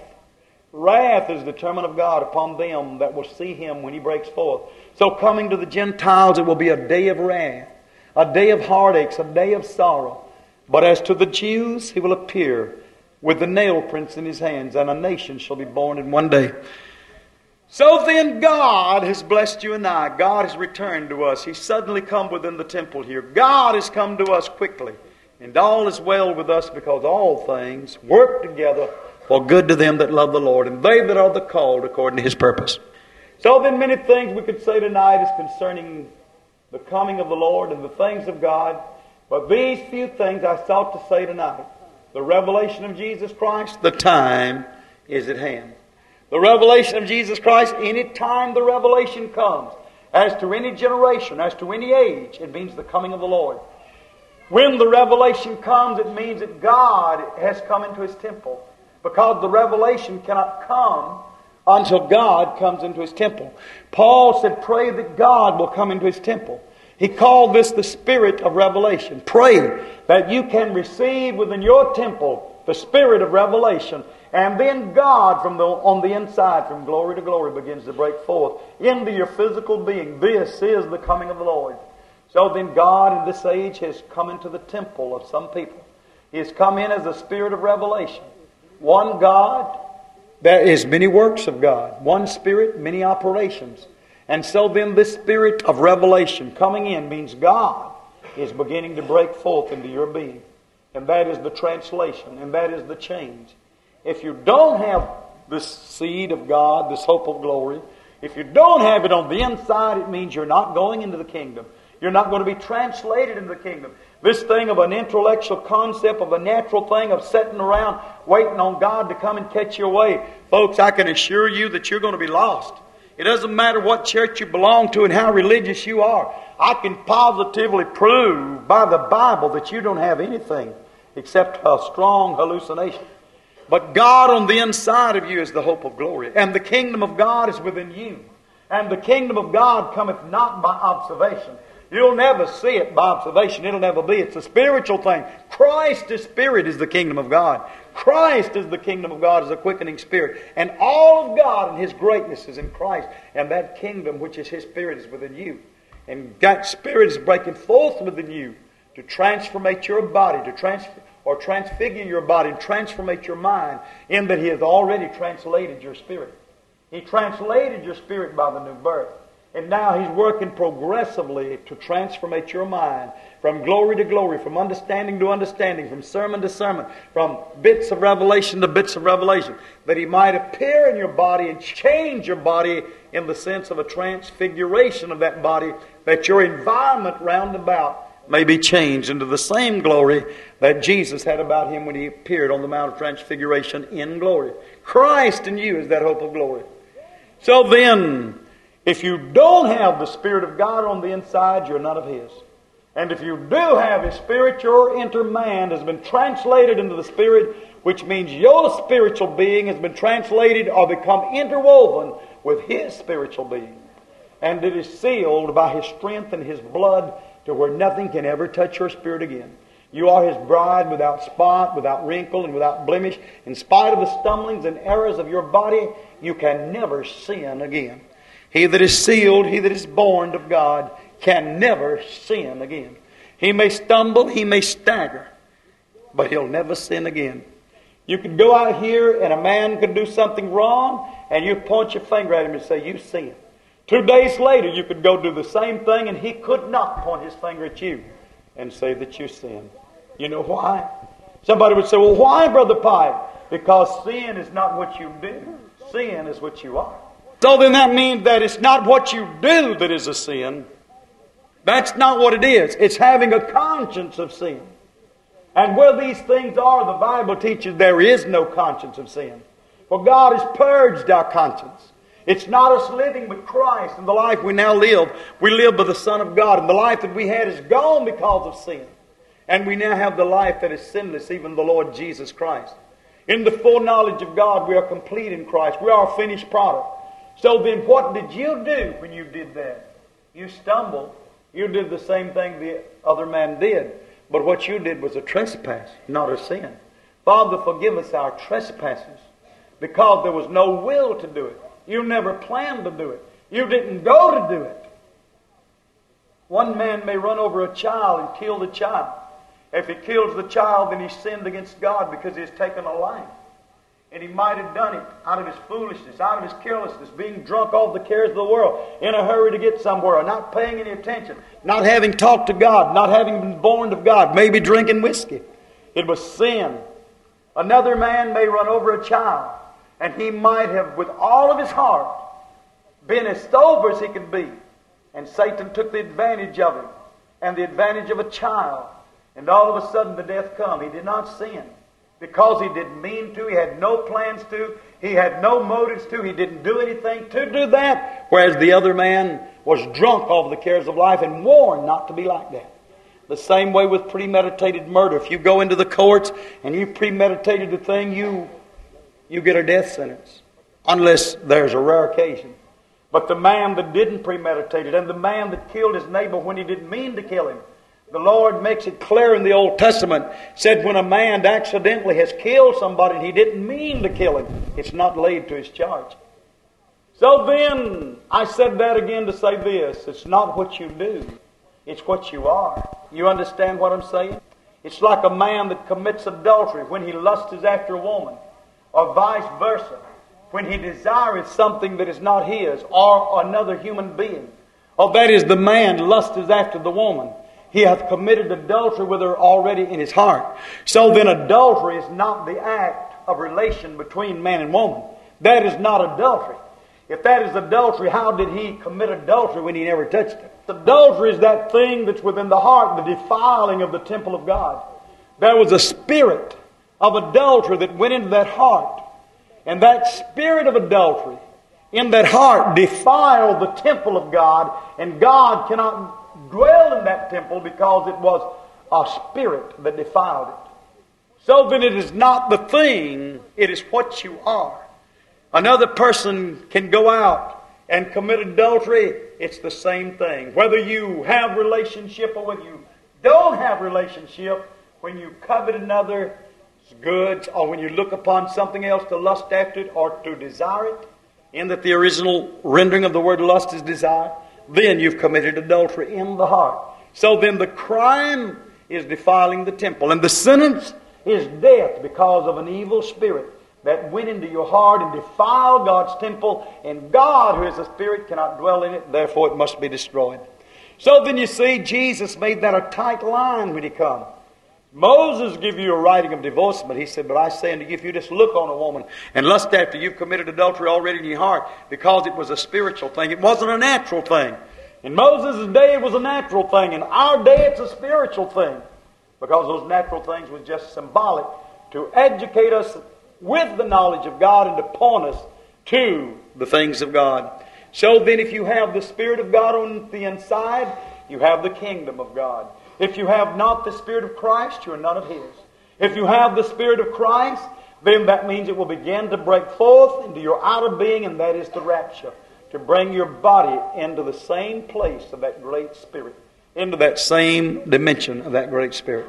S1: Wrath is determined of God upon them that will see Him when He breaks forth. So coming to the Gentiles, it will be a day of wrath, a day of heartaches, a day of sorrow. But as to the Jews, He will appear with the nail prints in His hands, and a nation shall be born in one day. So then God has blessed you and I. God has returned to us. He's suddenly come within the temple here. God has come to us quickly. And all is well with us because all things work together for good to them that love the Lord, and they that are the called according to His purpose. So then many things we could say tonight is concerning the coming of the Lord and the things of God. But these few things I sought to say tonight. The revelation of Jesus Christ, the time is at hand. The revelation of Jesus Christ, any time the revelation comes, as to any generation, as to any age, it means the coming of the Lord. When the revelation comes, it means that God has come into His temple. Because the revelation cannot come until God comes into His temple. Paul said, pray that God will come into His temple. He called this the spirit of revelation. Pray that you can receive within your temple the spirit of revelation. And then God on the inside, from glory to glory, begins to break forth into your physical being. This is the coming of the Lord. So then God in this age has come into the temple of some people. He has come in as the spirit of revelation. One God, there is many works of God. One Spirit, many operations. And so then this spirit of revelation coming in means God is beginning to break forth into your being. And that is the translation, and that is the change. If you don't have this seed of God, this hope of glory, if you don't have it on the inside, it means you're not going into the kingdom. You're not going to be translated into the kingdom. This thing of an intellectual concept, of a natural thing, of sitting around waiting on God to come and catch you away. Folks, I can assure you that you're going to be lost. It doesn't matter what church you belong to and how religious you are. I can positively prove by the Bible that you don't have anything except a strong hallucination. But God on the inside of you is the hope of glory. And the kingdom of God is within you. And the kingdom of God cometh not by observation. You'll never see it by observation. It'll never be. It's a spiritual thing. Christ is Spirit is the kingdom of God. Christ is the kingdom of God, is a quickening Spirit. And all of God and His greatness is in Christ. And that kingdom, which is His Spirit, is within you. And that Spirit is breaking forth within you to transformate your body, to transfigure your body, and transformate your mind, in that He has already translated your spirit. He translated your spirit by the new birth. And now He's working progressively to transformate your mind from glory to glory, from understanding to understanding, from sermon to sermon, from bits of revelation to bits of revelation, that He might appear in your body and change your body in the sense of a transfiguration of that body, that your environment round about may be changed into the same glory that Jesus had about Him when He appeared on the Mount of Transfiguration in glory. Christ in you is that hope of glory. So then, if you don't have the Spirit of God on the inside, you're none of His. And if you do have His Spirit, your inner man has been translated into the Spirit, which means your spiritual being has been translated or become interwoven with His spiritual being. And it is sealed by His strength and His blood to where nothing can ever touch your spirit again. You are His bride without spot, without wrinkle, and without blemish. In spite of the stumblings and errors of your body, you can never sin again. He that is sealed, he that is born of God, can never sin again. He may stumble, he may stagger, but he'll never sin again. You could go out here and a man could do something wrong, and you point your finger at him and say, you sin. 2 days later, you could go do the same thing, and he could not point his finger at you and say that you sin. You know why? Somebody would say, well, why, Brother Pike? Because sin is not what you do. Sin is what you are. So then that means that it's not what you do that is a sin. That's not what it is. It's having a conscience of sin. And where these things are, the Bible teaches there is no conscience of sin. For God has purged our conscience. It's not us living with Christ in the life we now live. We live by the Son of God. And the life that we had is gone because of sin. And we now have the life that is sinless, even the Lord Jesus Christ. In the full knowledge of God, we are complete in Christ. We are a finished product. So then what did you do when you did that? You stumbled. You did the same thing the other man did. But what you did was a trespass, not a sin. Father, forgive us our trespasses, because there was no will to do it. You never planned to do it. You didn't go to do it. One man may run over a child and kill the child. If he kills the child, then he sinned against God because he has taken a life. And he might have done it out of his foolishness, out of his carelessness, being drunk off the cares of the world, in a hurry to get somewhere, not paying any attention, not having talked to God, not having been born of God, maybe drinking whiskey. It was sin. Another man may run over a child, and he might have, with all of his heart, been as sober as he could be. And Satan took the advantage of him, and the advantage of a child. And all of a sudden the death come. He did not sin. because he didn't mean to, he had no plans to, he had no motives to, he didn't do anything to do that, whereas the other man was drunk over the cares of life and warned not to be like that. The same way with premeditated murder. If you go into the courts and you premeditated the thing, you get a death sentence, unless there's a rare occasion. But the man that didn't premeditate it, and the man that killed his neighbor when he didn't mean to kill him, the Lord makes it clear in the Old Testament, said when a man accidentally has killed somebody and he didn't mean to kill him, it's not laid to his charge. So then, I said that again to say this: it's not what you do, it's what you are. You understand what I'm saying? It's like a man that commits adultery when he lusts after a woman, or vice versa, when he desires something that is not his, or another human being. Or that is, the man lusts after the woman. He hath committed adultery with her already in his heart. So then adultery is not the act of relation between man and woman. That is not adultery. If that is adultery, how did he commit adultery when he never touched it? Adultery is that thing that's within the heart, the defiling of the temple of God. There was a spirit of adultery that went into that heart. And that spirit of adultery in that heart defiled the temple of God. And God cannot dwell in that temple because it was a spirit that defiled it. So then it is not the thing, it is what you are. Another person can go out and commit adultery. It's the same thing. Whether you have relationship or whether you don't have relationship, when you covet another's goods, or when you look upon something else to lust after it or to desire it, in that the original rendering of the word lust is desire, then you've committed adultery in the heart. So then the crime is defiling the temple, and the sentence is death because of an evil spirit that went into your heart and defiled God's temple, and God, who is a spirit, cannot dwell in it, therefore it must be destroyed. So then you see, Jesus made that a tight line when he come. Moses gave you a writing of divorcement. He said, but I say unto you, if you just look on a woman and lust after, you've committed adultery already in your heart, because it was a spiritual thing. It wasn't a natural thing. In Moses' day, it was a natural thing. In our day, it's a spiritual thing, because those natural things was just symbolic to educate us with the knowledge of God and to point us to the things of God. So then, if you have the Spirit of God on the inside, you have the kingdom of God. If you have not the Spirit of Christ, you are none of His. If you have the Spirit of Christ, then that means it will begin to break forth into your outer being, and that is the rapture, to bring your body into the same place of that great Spirit, into that same dimension of that great Spirit.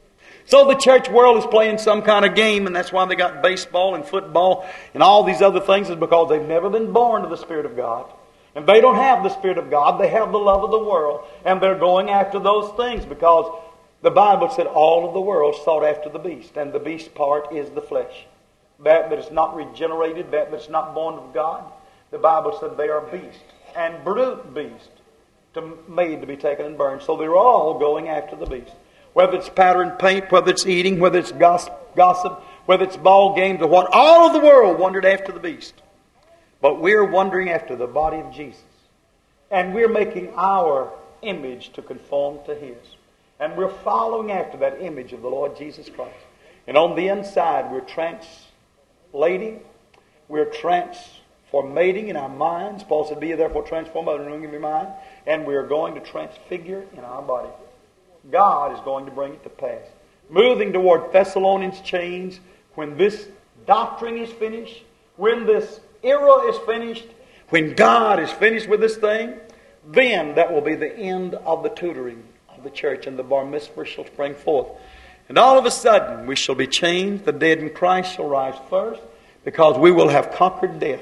S1: So the church world is playing some kind of game, and that's why they got baseball and football and all these other things, is because they've never been born to the Spirit of God. And they don't have the Spirit of God. They have the love of the world. And they're going after those things because the Bible said all of the world sought after the beast. And the beast part is the flesh. That is not regenerated, that's not born of God. The Bible said they are beasts. And brute beasts, made to be taken and burned. So they're all going after the beast. Whether it's powder and paint, whether it's eating, whether it's gossip, whether it's ball games or what, all of the world wandered after the beast. But we're wandering after the body of Jesus. And we're making our image to conform to His. And we're following after that image of the Lord Jesus Christ. And on the inside, we're translating, we're transformating in our minds. Paul said, be ye therefore transformed by the renewing of your mind. And we're going to transfigure in our body. God is going to bring it to pass. Moving toward Thessalonians chains, when this doctrine is finished, when this era is finished, when God is finished with this thing, then that will be the end of the tutoring of the church, and the bar mitzvah shall spring forth. And all of a sudden we shall be changed. The dead in Christ shall rise first, because we will have conquered death.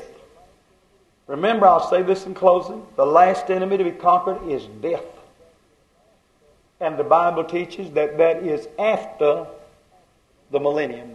S1: Remember, I'll say this in closing, the last enemy to be conquered is death. And the Bible teaches that that is after the millennium.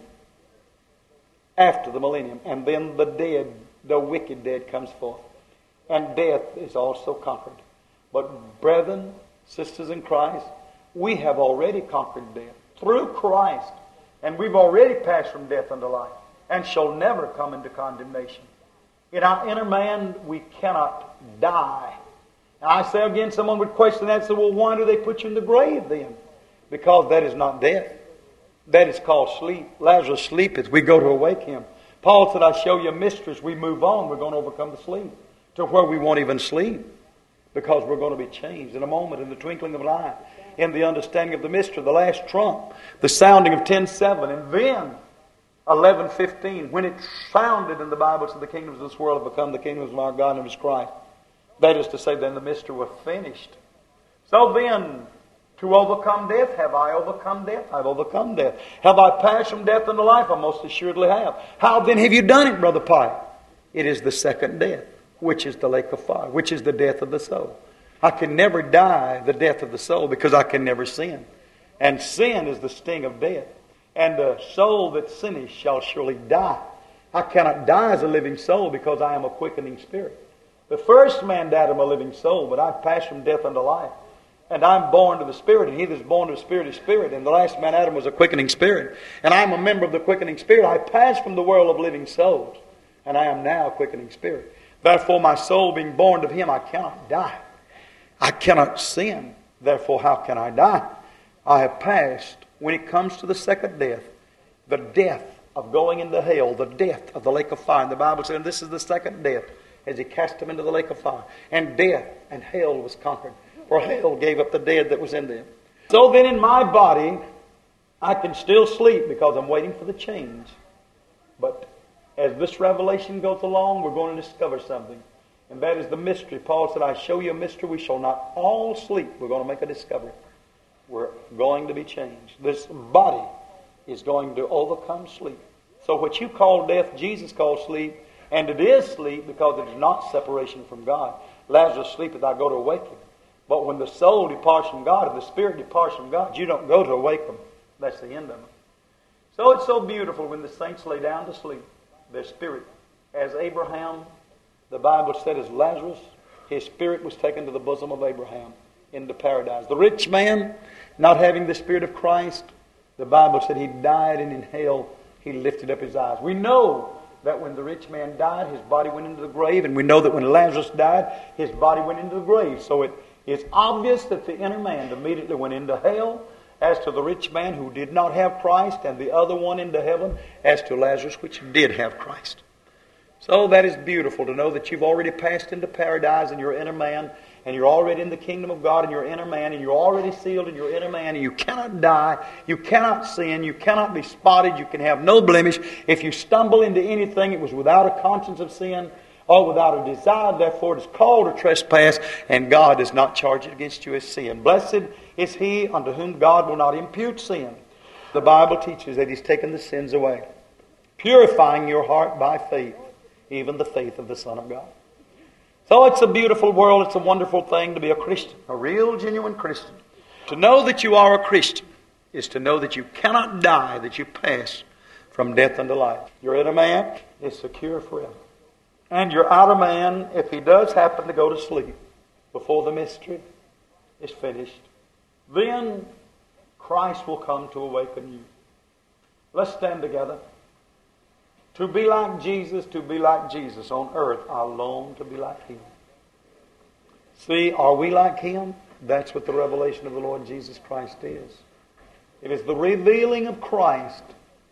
S1: After the millennium. And then the dead, the wicked dead, comes forth. And death is also conquered. But brethren, sisters in Christ, we have already conquered death through Christ. And we've already passed from death unto life, and shall never come into condemnation. In our inner man, we cannot die. And I say again, someone would question that and say, well, why do they put you in the grave then? Because that is not death. That is called sleep. Lazarus sleepeth. We go to awake him. Paul said, I show you mysteries. We move on. We're going to overcome the sleep to where we won't even sleep because we're going to be changed in a moment, in the twinkling of an eye, in the understanding of the mystery, the last trump, the sounding of 10:7, and then 11:15, when it sounded in the Bible, so the kingdoms of this world have become the kingdoms of our God and of His Christ. That is to say, then the mystery was finished. So then, to overcome death, have I overcome death? I've overcome death. Have I passed from death into life? I most assuredly have. How then have you done it, Brother Pike? It is the second death, which is the lake of fire, which is the death of the soul. I can never die the death of the soul because I can never sin. And sin is the sting of death. And the soul that sinneth shall surely die. I cannot die as a living soul because I am a quickening spirit. The first man died of a living soul, but I've passed from death unto life. And I'm born to the Spirit, and he that is born to the Spirit is Spirit. And the last man, Adam, was a quickening spirit. And I'm a member of the quickening spirit. I passed from the world of living souls, and I am now a quickening spirit. Therefore, my soul being born of him, I cannot die. I cannot sin. Therefore, how can I die? I have passed, when it comes to the second death, the death of going into hell, the death of the lake of fire. And the Bible said, this is the second death, as he cast them into the lake of fire. And death and hell was conquered. For hell gave up the dead that was in them. So then in my body, I can still sleep because I'm waiting for the change. But as this revelation goes along, we're going to discover something. And that is the mystery. Paul said, I show you a mystery. We shall not all sleep. We're going to make a discovery. We're going to be changed. This body is going to overcome sleep. So what you call death, Jesus called sleep. And it is sleep because it is not separation from God. Lazarus sleepeth, I go to awake him. But when the soul departs from God, and the spirit departs from God, you don't go to awake them. That's the end of it. So it's so beautiful when the saints lay down to sleep, their spirit. As Abraham, the Bible said, as Lazarus, his spirit was taken to the bosom of Abraham into paradise. The rich man, not having the Spirit of Christ, the Bible said he died, and in hell he lifted up his eyes. We know that when the rich man died, his body went into the grave, and we know that when Lazarus died, his body went into the grave. So it's obvious that the inner man immediately went into hell, as to the rich man who did not have Christ, and the other one into heaven, as to Lazarus, which did have Christ. So that is beautiful to know that you've already passed into paradise in your inner man, and you're already in the kingdom of God in your inner man, and you're already sealed in your inner man, and you cannot die, you cannot sin, you cannot be spotted, you can have no blemish. If you stumble into anything, it was without a conscience of sin, or without a desire, therefore it is called a trespass, and God does not charge it against you as sin. Blessed is he unto whom God will not impute sin. The Bible teaches that He's taken the sins away, purifying your heart by faith, even the faith of the Son of God. So it's a beautiful world, it's a wonderful thing to be a Christian, a real genuine Christian. To know that you are a Christian is to know that you cannot die, that you pass from death unto life. Your inner man is secure forever. And your outer man, if he does happen to go to sleep before the mystery is finished, then Christ will come to awaken you. Let's stand together. To be like Jesus, on earth, I long to be like Him. See, are we like Him? That's what the revelation of the Lord Jesus Christ is. It is the revealing of Christ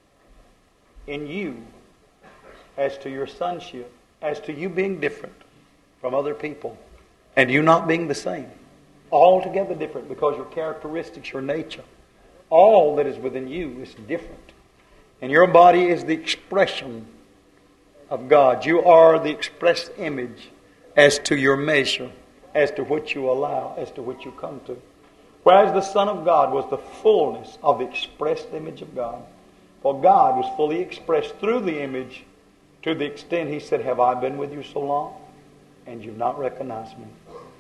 S1: in you as to your sonship, as to you being different from other people, and you not being the same. Altogether different, because your characteristics, your nature, all that is within you is different. And your body is the expression of God. You are the express image as to your measure, as to what you allow, as to what you come to. Whereas the Son of God was the fullness of the expressed image of God. For God was fully expressed through the image, to the extent He said, have I been with you so long, and you've not recognized me?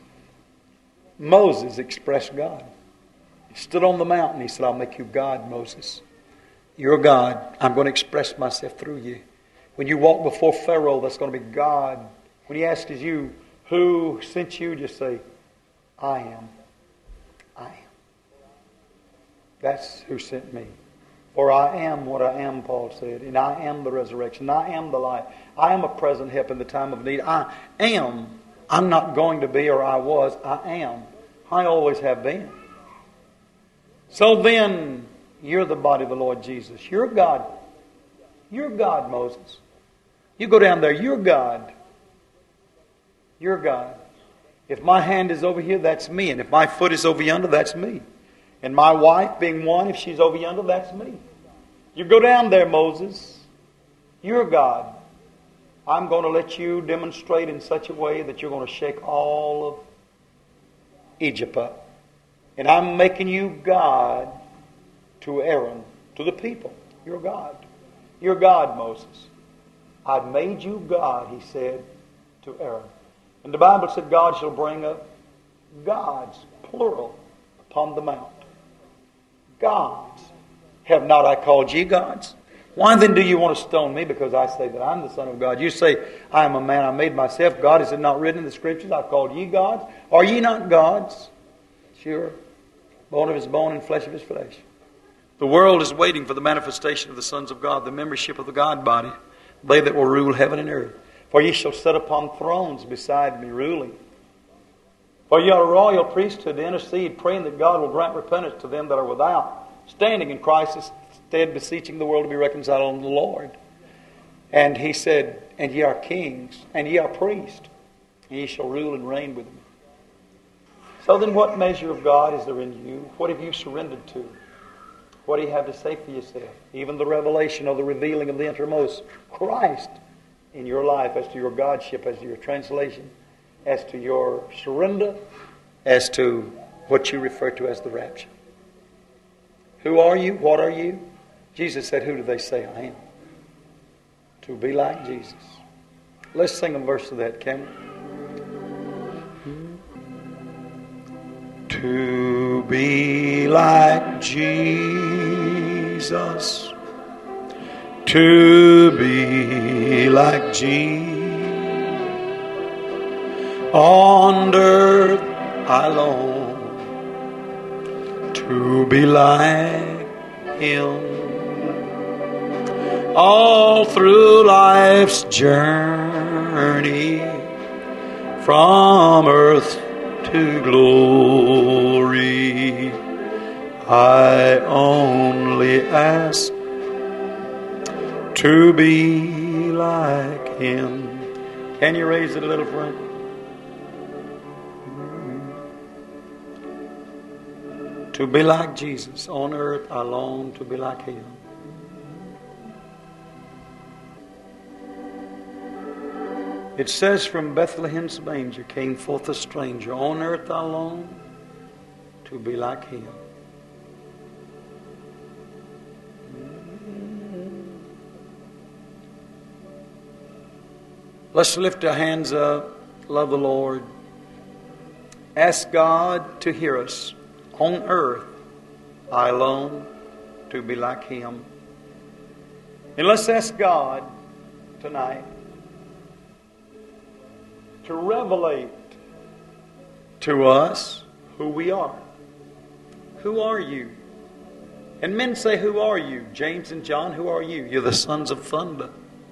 S1: Moses expressed God. He stood on the mountain. He said, I'll make you God, Moses. You're God. I'm going to express myself through you. When you walk before Pharaoh, that's going to be God. When he asks you, who sent you, just say, I am. I am. That's who sent me. For I am what I am, Paul said, and I am the resurrection. I am the life. I am a present help in the time of need. I am. I'm not going to be, or I was. I am. I always have been. So then, You're the body of the Lord Jesus. You're God. You're God, Moses. You go down there. You're God. You're God. If my hand is over here, that's me. And if my foot is over yonder, that's me. And my wife being one, if she's over yonder, that's me. You go down there, Moses. You're God. I'm going to let you demonstrate in such a way that you're going to shake all of Egypt up. And I'm making you God to Aaron, to the people. You're God. You're God, Moses. I've made you God, he said to Aaron. And the Bible said God shall bring up gods, plural, upon the mount. Gods. Have not I called ye gods? Why then do you want to stone me because I say that I'm the Son of God? You say, I am a man, I made myself God. Is it not written in the Scriptures, I've called ye gods? Are ye not gods? Sure. Bone of his bone and flesh of his flesh. The world is waiting for the manifestation of the sons of God, the membership of the God body, they that will rule heaven and earth. For ye shall sit upon thrones beside me ruling. For ye are a royal priesthood to intercede, praying that God will grant repentance to them that are without, standing in Christ's stead, beseeching the world to be reconciled unto the Lord. And he said, and ye are kings, and ye are priests, and ye shall rule and reign with me. So then what measure of God is there in you? What have you surrendered to? What do you have to say for yourself? Even the revelation or the revealing of the innermost Christ in your life, as to your Godship, as to your translation, as to your surrender, as to what you refer to as the rapture. Who are you? What are you? Jesus said, who do they say I am? To be like Jesus. Let's sing a verse of that, can we? To be like Jesus. To be like Jesus. On earth I long to be like Him. All through life's journey, from earth to glory, I only ask to be like Him. Can you raise it a little, friend? To be like Jesus. On earth I long to be like Him. It says, from Bethlehem's manger came forth a stranger. On earth I long to be like Him. Let's lift our hands up. Love the Lord. Ask God to hear us. On earth I long to be like Him. And let's ask God tonight to revelate to us who we are. Who are you? And men say, who are you? James and John, who are you? You're the sons of thunder.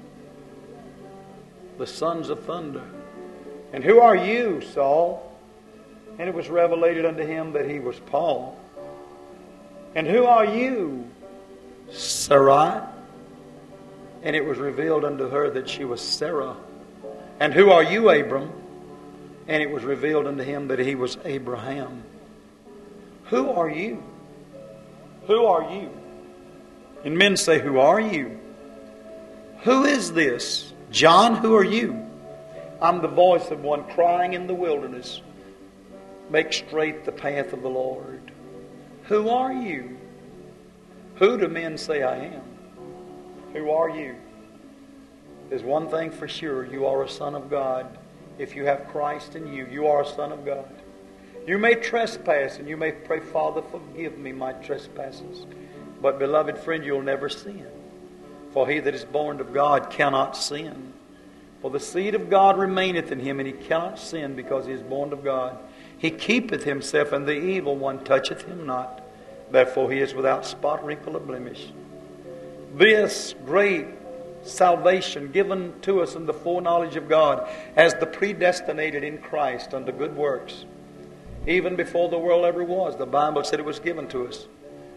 S1: The sons of thunder. And who are you, Saul? And it was revelated unto him that he was Paul. And who are you, Sarai? And it was revealed unto her that she was Sarah. And who are you, Abram? And it was revealed unto him that he was Abraham. Who are you? Who are you? And men say, who are you? Who is this? John, who are you? I'm the voice of one crying in the wilderness, make straight the path of the Lord. Who are you? Who do men say I am? Who are you? There's one thing for sure. You are a son of God. If you have Christ in you, you are a son of God. You may trespass and you may pray, Father, forgive me my trespasses. But beloved friend, you'll never sin. For he that is born of God cannot sin. For the seed of God remaineth in him, and he cannot sin because he is born of God. He keepeth himself, and the evil one toucheth him not. Therefore he is without spot, wrinkle, or blemish. This great salvation given to us in the foreknowledge of God as the predestinated in Christ unto good works. Even before the world ever was, the Bible said it was given to us.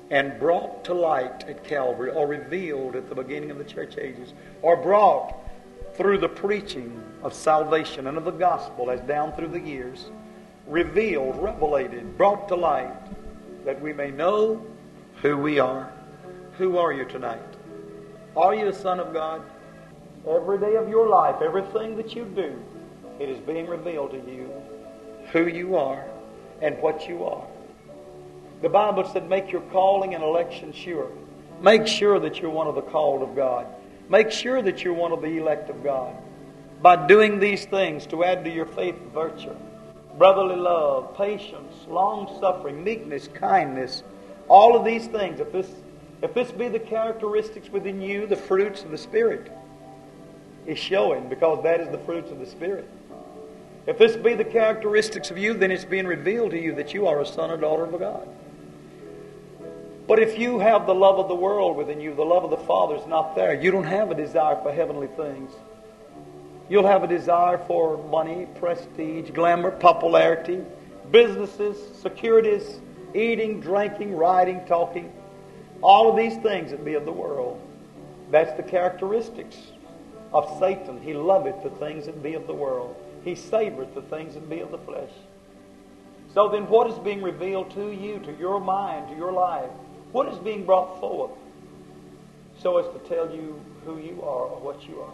S1: and brought to light at Calvary, or revealed at the beginning of the church ages, or brought through the preaching of salvation and of the gospel as down through the years, revealed, revelated, brought to light, that we may know who we are. Who are you tonight? Are you a son of God? Every day of your life, everything that you do, it is being revealed to you who you are and what you are. The Bible said, make your calling and election sure. Make sure that you're one of the called of God. Make sure that you're one of the elect of God. By doing these things to add to your faith virtue, brotherly love, patience, long-suffering, meekness, kindness, all of these things, if this be the characteristics within you, the fruits of the Spirit is showing, because that is the fruits of the Spirit. If this be the characteristics of you, then it's being revealed to you that you are a son or daughter of God. But if you have the love of the world within you, the love of the Father is not there, you don't have a desire for heavenly things. You'll have a desire for money, prestige, glamour, popularity, businesses, securities, eating, drinking, riding, talking. All of these things that be of the world. That's the characteristics of Satan. He loveth the things that be of the world. He savoreth the things that be of the flesh. So then what is being revealed to you, to your mind, to your life? What is being brought forth so as to tell you who you are or what you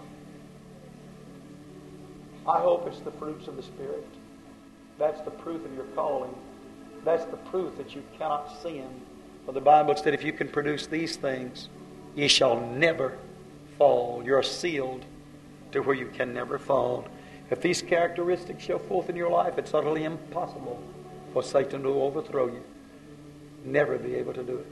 S1: are? I hope it's the fruits of the Spirit. That's the proof of your calling. That's the proof that you cannot sin. For the Bible said, if you can produce these things, ye shall never fall. You're sealed to where you can never fall. If these characteristics show forth in your life, it's utterly impossible for Satan to overthrow you. Never be able to do it.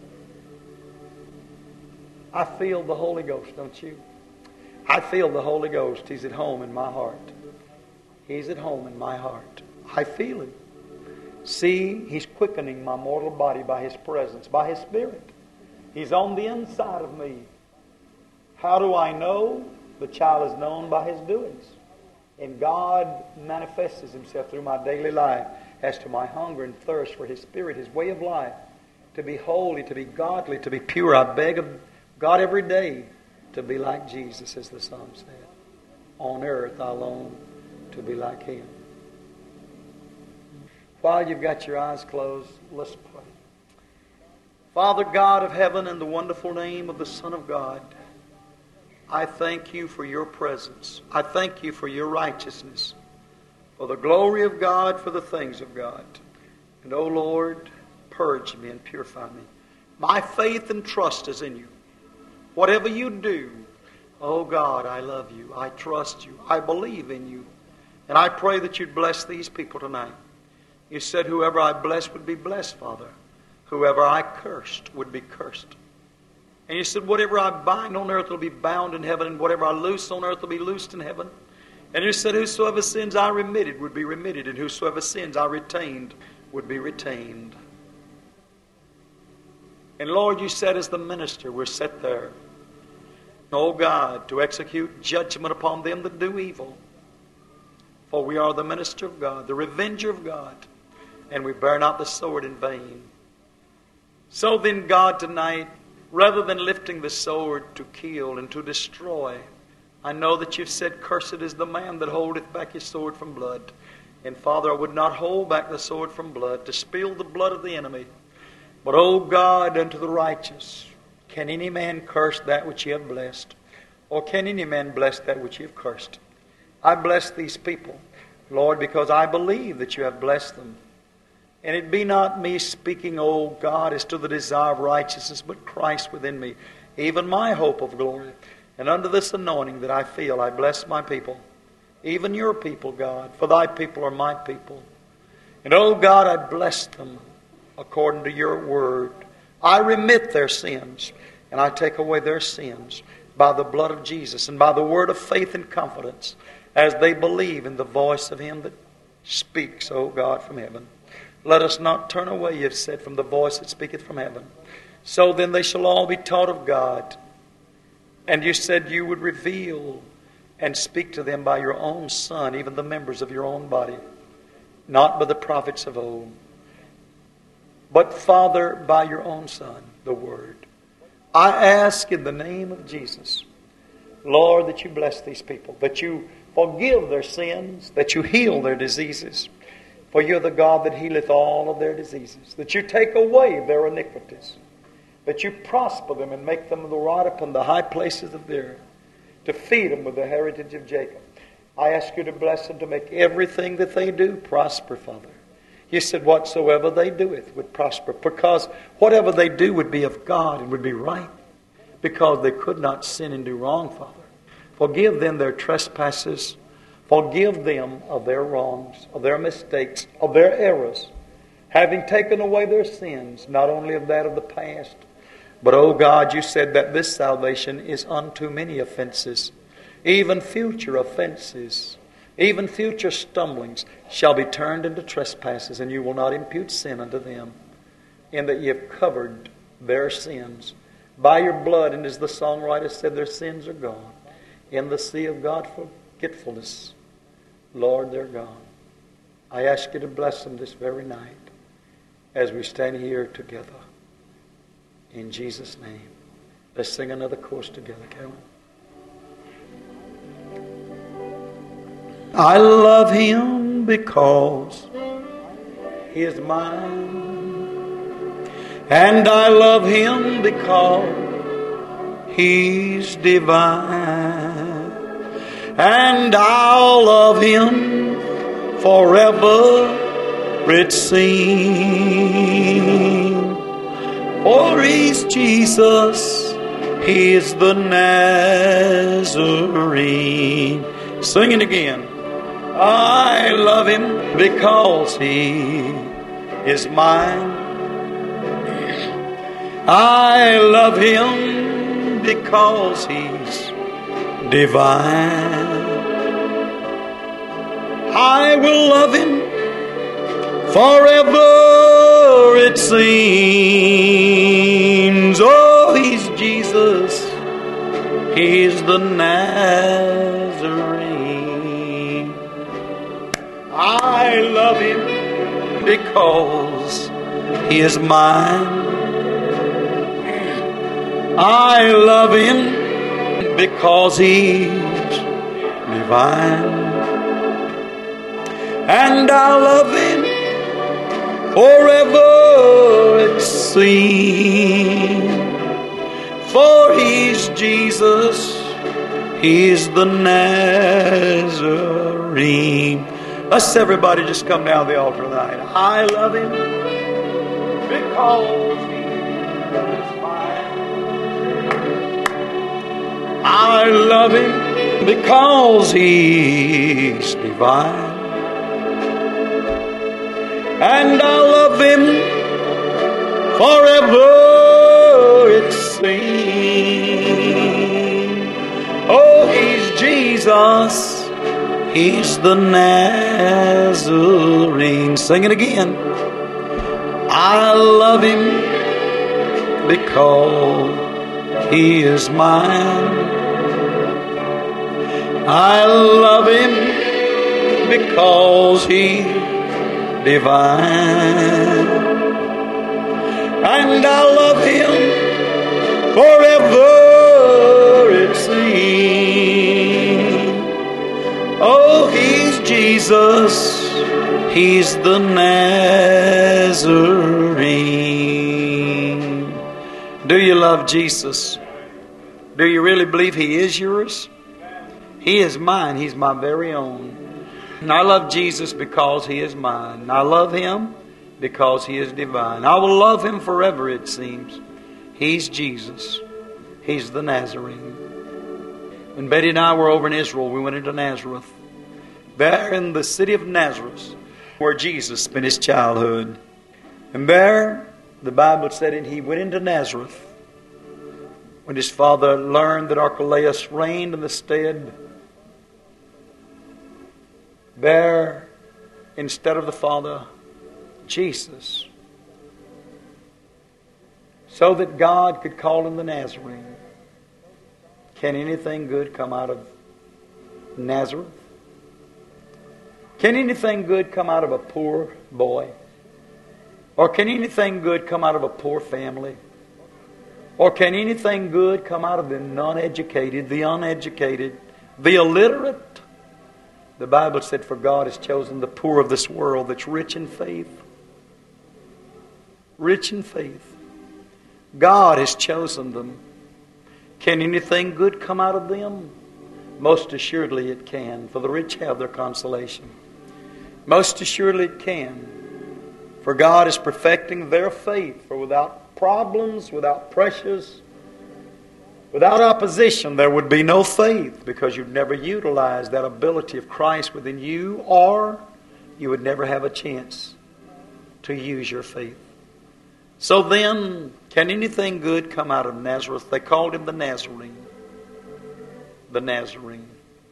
S1: I feel the Holy Ghost, don't you? I feel the Holy Ghost. He's at home in my heart. He's at home in my heart. I feel Him. See, He's quickening my mortal body by His presence, by His Spirit. He's on the inside of me. How do I know? The child is known by his doings. And God manifests Himself through my daily life as to my hunger and thirst for His Spirit, His way of life, to be holy, to be godly, to be pure. I beg of God every day to be like Jesus, as the psalm said. On earth I long to be like Him. While you've got your eyes closed, let's pray. Father God of heaven, in the wonderful name of the Son of God, I thank You for Your presence. I thank You for Your righteousness, for the glory of God, for the things of God. And, O Lord, purge me and purify me. My faith and trust is in You. Whatever You do, oh God, I love You. I trust You. I believe in You. And I pray that You'd bless these people tonight. You said whoever I blessed would be blessed, Father. Whoever I cursed would be cursed. And You said whatever I bind on earth will be bound in heaven, and whatever I loose on earth will be loosed in heaven. And You said whosoever sins I remitted would be remitted, and whosoever sins I retained would be retained. And Lord, You said as the minister we're set there, oh God, to execute judgment upon them that do evil. For we are the minister of God, the revenger of God, and we bear not the sword in vain. So then, God, tonight, rather than lifting the sword to kill and to destroy, I know that You've said, cursed is the man that holdeth back his sword from blood. And Father, I would not hold back the sword from blood to spill the blood of the enemy. But, O God, unto the righteous, can any man curse that which You have blessed? Or can any man bless that which You have cursed? I bless these people, Lord, because I believe that You have blessed them. And it be not me speaking, O God, as to the desire of righteousness, but Christ within me, even my hope of glory. And under this anointing that I feel, I bless my people, even Your people, God, for Thy people are my people. And, O God, I bless them according to Your word. I remit their sins, and I take away their sins by the blood of Jesus and by the word of faith and confidence, as they believe in the voice of Him that speaks, O God, from heaven. Let us not turn away, You have said, from the voice that speaketh from heaven. So then they shall all be taught of God. And You said You would reveal and speak to them by Your own Son, even the members of Your own body, not by the prophets of old, but, Father, by Your own Son. the Word. I ask in the name of Jesus, Lord, that you bless these people, that you forgive their sins, that you heal their diseases. For you're the God that healeth all of their diseases, that you take away their iniquities, that you prosper them and make them to ride upon the high places of the earth, to feed them with the heritage of Jacob. I ask you to bless them, to make everything that they do prosper, Father. You said whatsoever they doeth would prosper, because whatever they do would be of God and would be right, because they could not sin and do wrong, Father. Forgive them their trespasses. Forgive them of their wrongs, of their mistakes, of their errors, having taken away their sins, not only of that of the past, but, O God, you said that this salvation is unto many offenses, even future offenses, even future stumblings shall be turned into trespasses, and you will not impute sin unto them, in that ye have covered their sins by your blood, and as the songwriter said, their sins are gone in the sea of God forgetfulness. Lord, they're gone. I ask you to bless them this very night as we stand here together. In Jesus' name. Let's sing another chorus together, Carolyn. I love him because he is mine. And I love him because he's divine. And I'll love him forever, it seems. For he's Jesus, he's the Nazarene. Sing it again. I love him because he is mine. I love him because he's divine. I will love him forever, it seems. Oh, he's Jesus, he's the Nazarene. I love him because he is mine. I love him because he's divine. And I love him forever, it seems. For he's Jesus, he's the Nazarene. Let's everybody just come down the altar tonight. I love him because he is mine. I love him because he's divine. And I love him forever, it seems. Oh, he's Jesus, he's the Nazarene. Sing it again. I love him because he is mine. I love him because he's divine. And I love him forever, it seems. Oh, he's Jesus, he's the Nazarene. Do you love Jesus? Do you really believe he is yours? He is mine. He's my very own. And I love Jesus because he is mine. And I love him because he is divine. I will love him forever, it seems. He's Jesus. He's the Nazarene. When Betty and I were over in Israel, we went into Nazareth. There in the city of Nazareth, where Jesus spent his childhood. And there, the Bible said, and he went into Nazareth when his father learned that Archelaus reigned in the stead. There, instead of the Father, Jesus. So that God could call him the Nazarene. Can anything good come out of Nazareth? Can anything good come out of a poor boy? Or can anything good come out of a poor family? Or can anything good come out of the non-educated, the uneducated, the illiterate? The Bible said, for God has chosen the poor of this world that's rich in faith. Rich in faith. God has chosen them. Can anything good come out of them? Most assuredly it can, for the rich have their consolation. Most assuredly it can. For God is perfecting their faith. For without problems, without pressures, without opposition, there would be no faith, because you'd never utilize that ability of Christ within you, or you would never have a chance to use your faith. So then, can anything good come out of Nazareth? They called him the Nazarene. The Nazarene.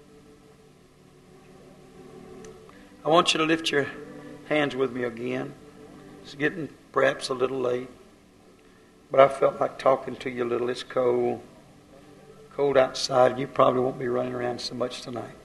S1: I want you to lift your hands with me again. It's getting perhaps a little late, but I felt like talking to you a little. It's cold. Cold outside. You probably won't be running around so much tonight.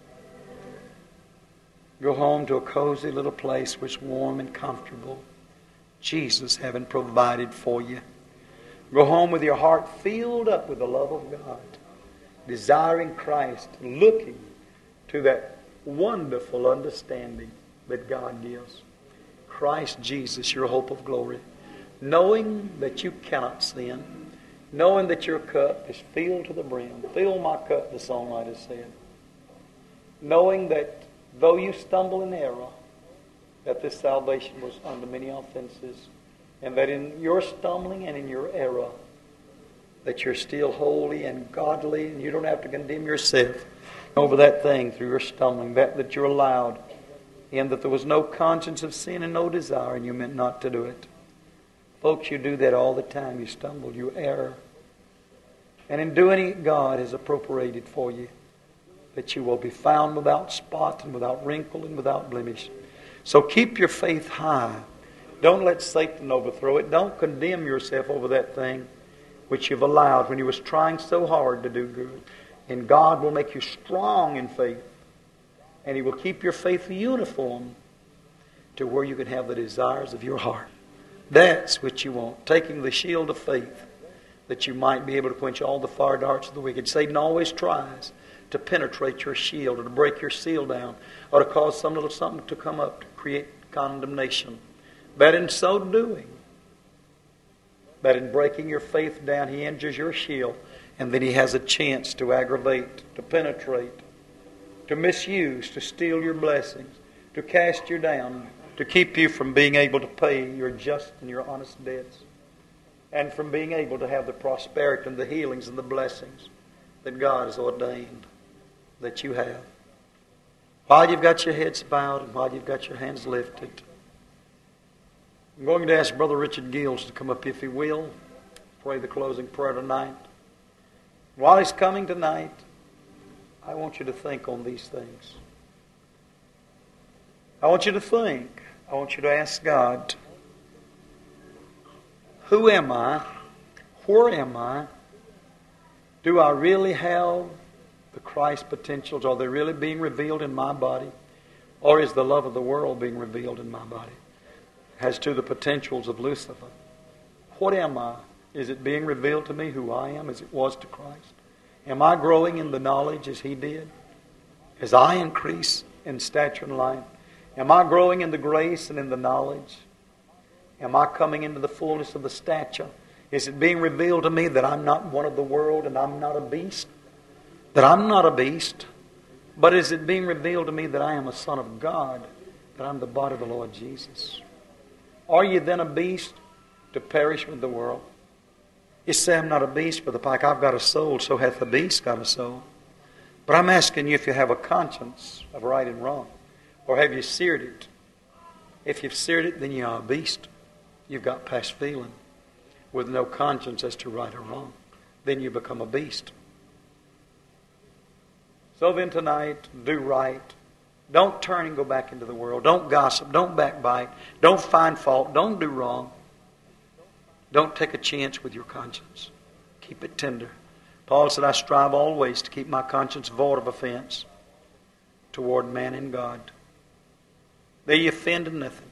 S1: Go home to a cozy little place where it's warm and comfortable. Jesus having provided for you. Go home with your heart filled up with the love of God, desiring Christ, looking to that wonderful understanding that God gives. Christ Jesus, your hope of glory. Knowing that you cannot sin. Knowing that your cup is filled to the brim. Fill my cup, the songwriter said. Knowing that though you stumble in error, that this salvation was under many offenses, and that in your stumbling and in your error, that you're still holy and godly, and you don't have to condemn yourself over that thing through your stumbling, that you're allowed, and that there was no conscience of sin and no desire, and you meant not to do it. Folks, you do that all the time. You stumble, you err. And in doing it, God has appropriated for you that you will be found without spot and without wrinkle and without blemish. So keep your faith high. Don't let Satan overthrow it. Don't condemn yourself over that thing which you've allowed when you was trying so hard to do good. And God will make you strong in faith. And He will keep your faith uniform to where you can have the desires of your heart. That's what you want. Taking the shield of faith, that you might be able to quench all the fire darts of the wicked. Satan always tries to penetrate your shield, or to break your seal down, or to cause some little something to come up to create condemnation. That in so doing, that in breaking your faith down, he injures your shield, and then he has a chance to aggravate, to penetrate, to misuse, to steal your blessings, to cast you down, to keep you from being able to pay your just and your honest debts, and from being able to have the prosperity and the healings and the blessings that God has ordained that you have. While you've got your heads bowed and while you've got your hands lifted, I'm going to ask Brother Richard Gills to come up, if he will, pray the closing prayer tonight. While he's coming tonight, I want you to think on these things. I want you to think. I want you to ask God, who am I? Where am I? Do I really have the Christ potentials? Are they really being revealed in my body? Or is the love of the world being revealed in my body? As to the potentials of Lucifer. What am I? Is it being revealed to me who I am as it was to Christ? Am I growing in the knowledge as He did? As I increase in stature and life? Am I growing in the grace and in the knowledge? Am I coming into the fullness of the stature? Is it being revealed to me that I'm not one of the world and I'm not a beast? That I'm not a beast? But is it being revealed to me that I am a son of God? That I'm the body of the Lord Jesus? Are you then a beast to perish with the world? You say, I'm not a beast, Brother Pike. I've got a soul, so hath the beast got a soul. But I'm asking you if you have a conscience of right and wrong. Or have you seared it? If you've seared it, then you are a beast. You've got past feeling with no conscience as to right or wrong. Then you become a beast. So then tonight, do right. Don't turn and go back into the world. Don't gossip. Don't backbite. Don't find fault. Don't do wrong. Don't take a chance with your conscience. Keep it tender. Paul said, I strive always to keep my conscience void of offense toward man and God. They offend in nothing.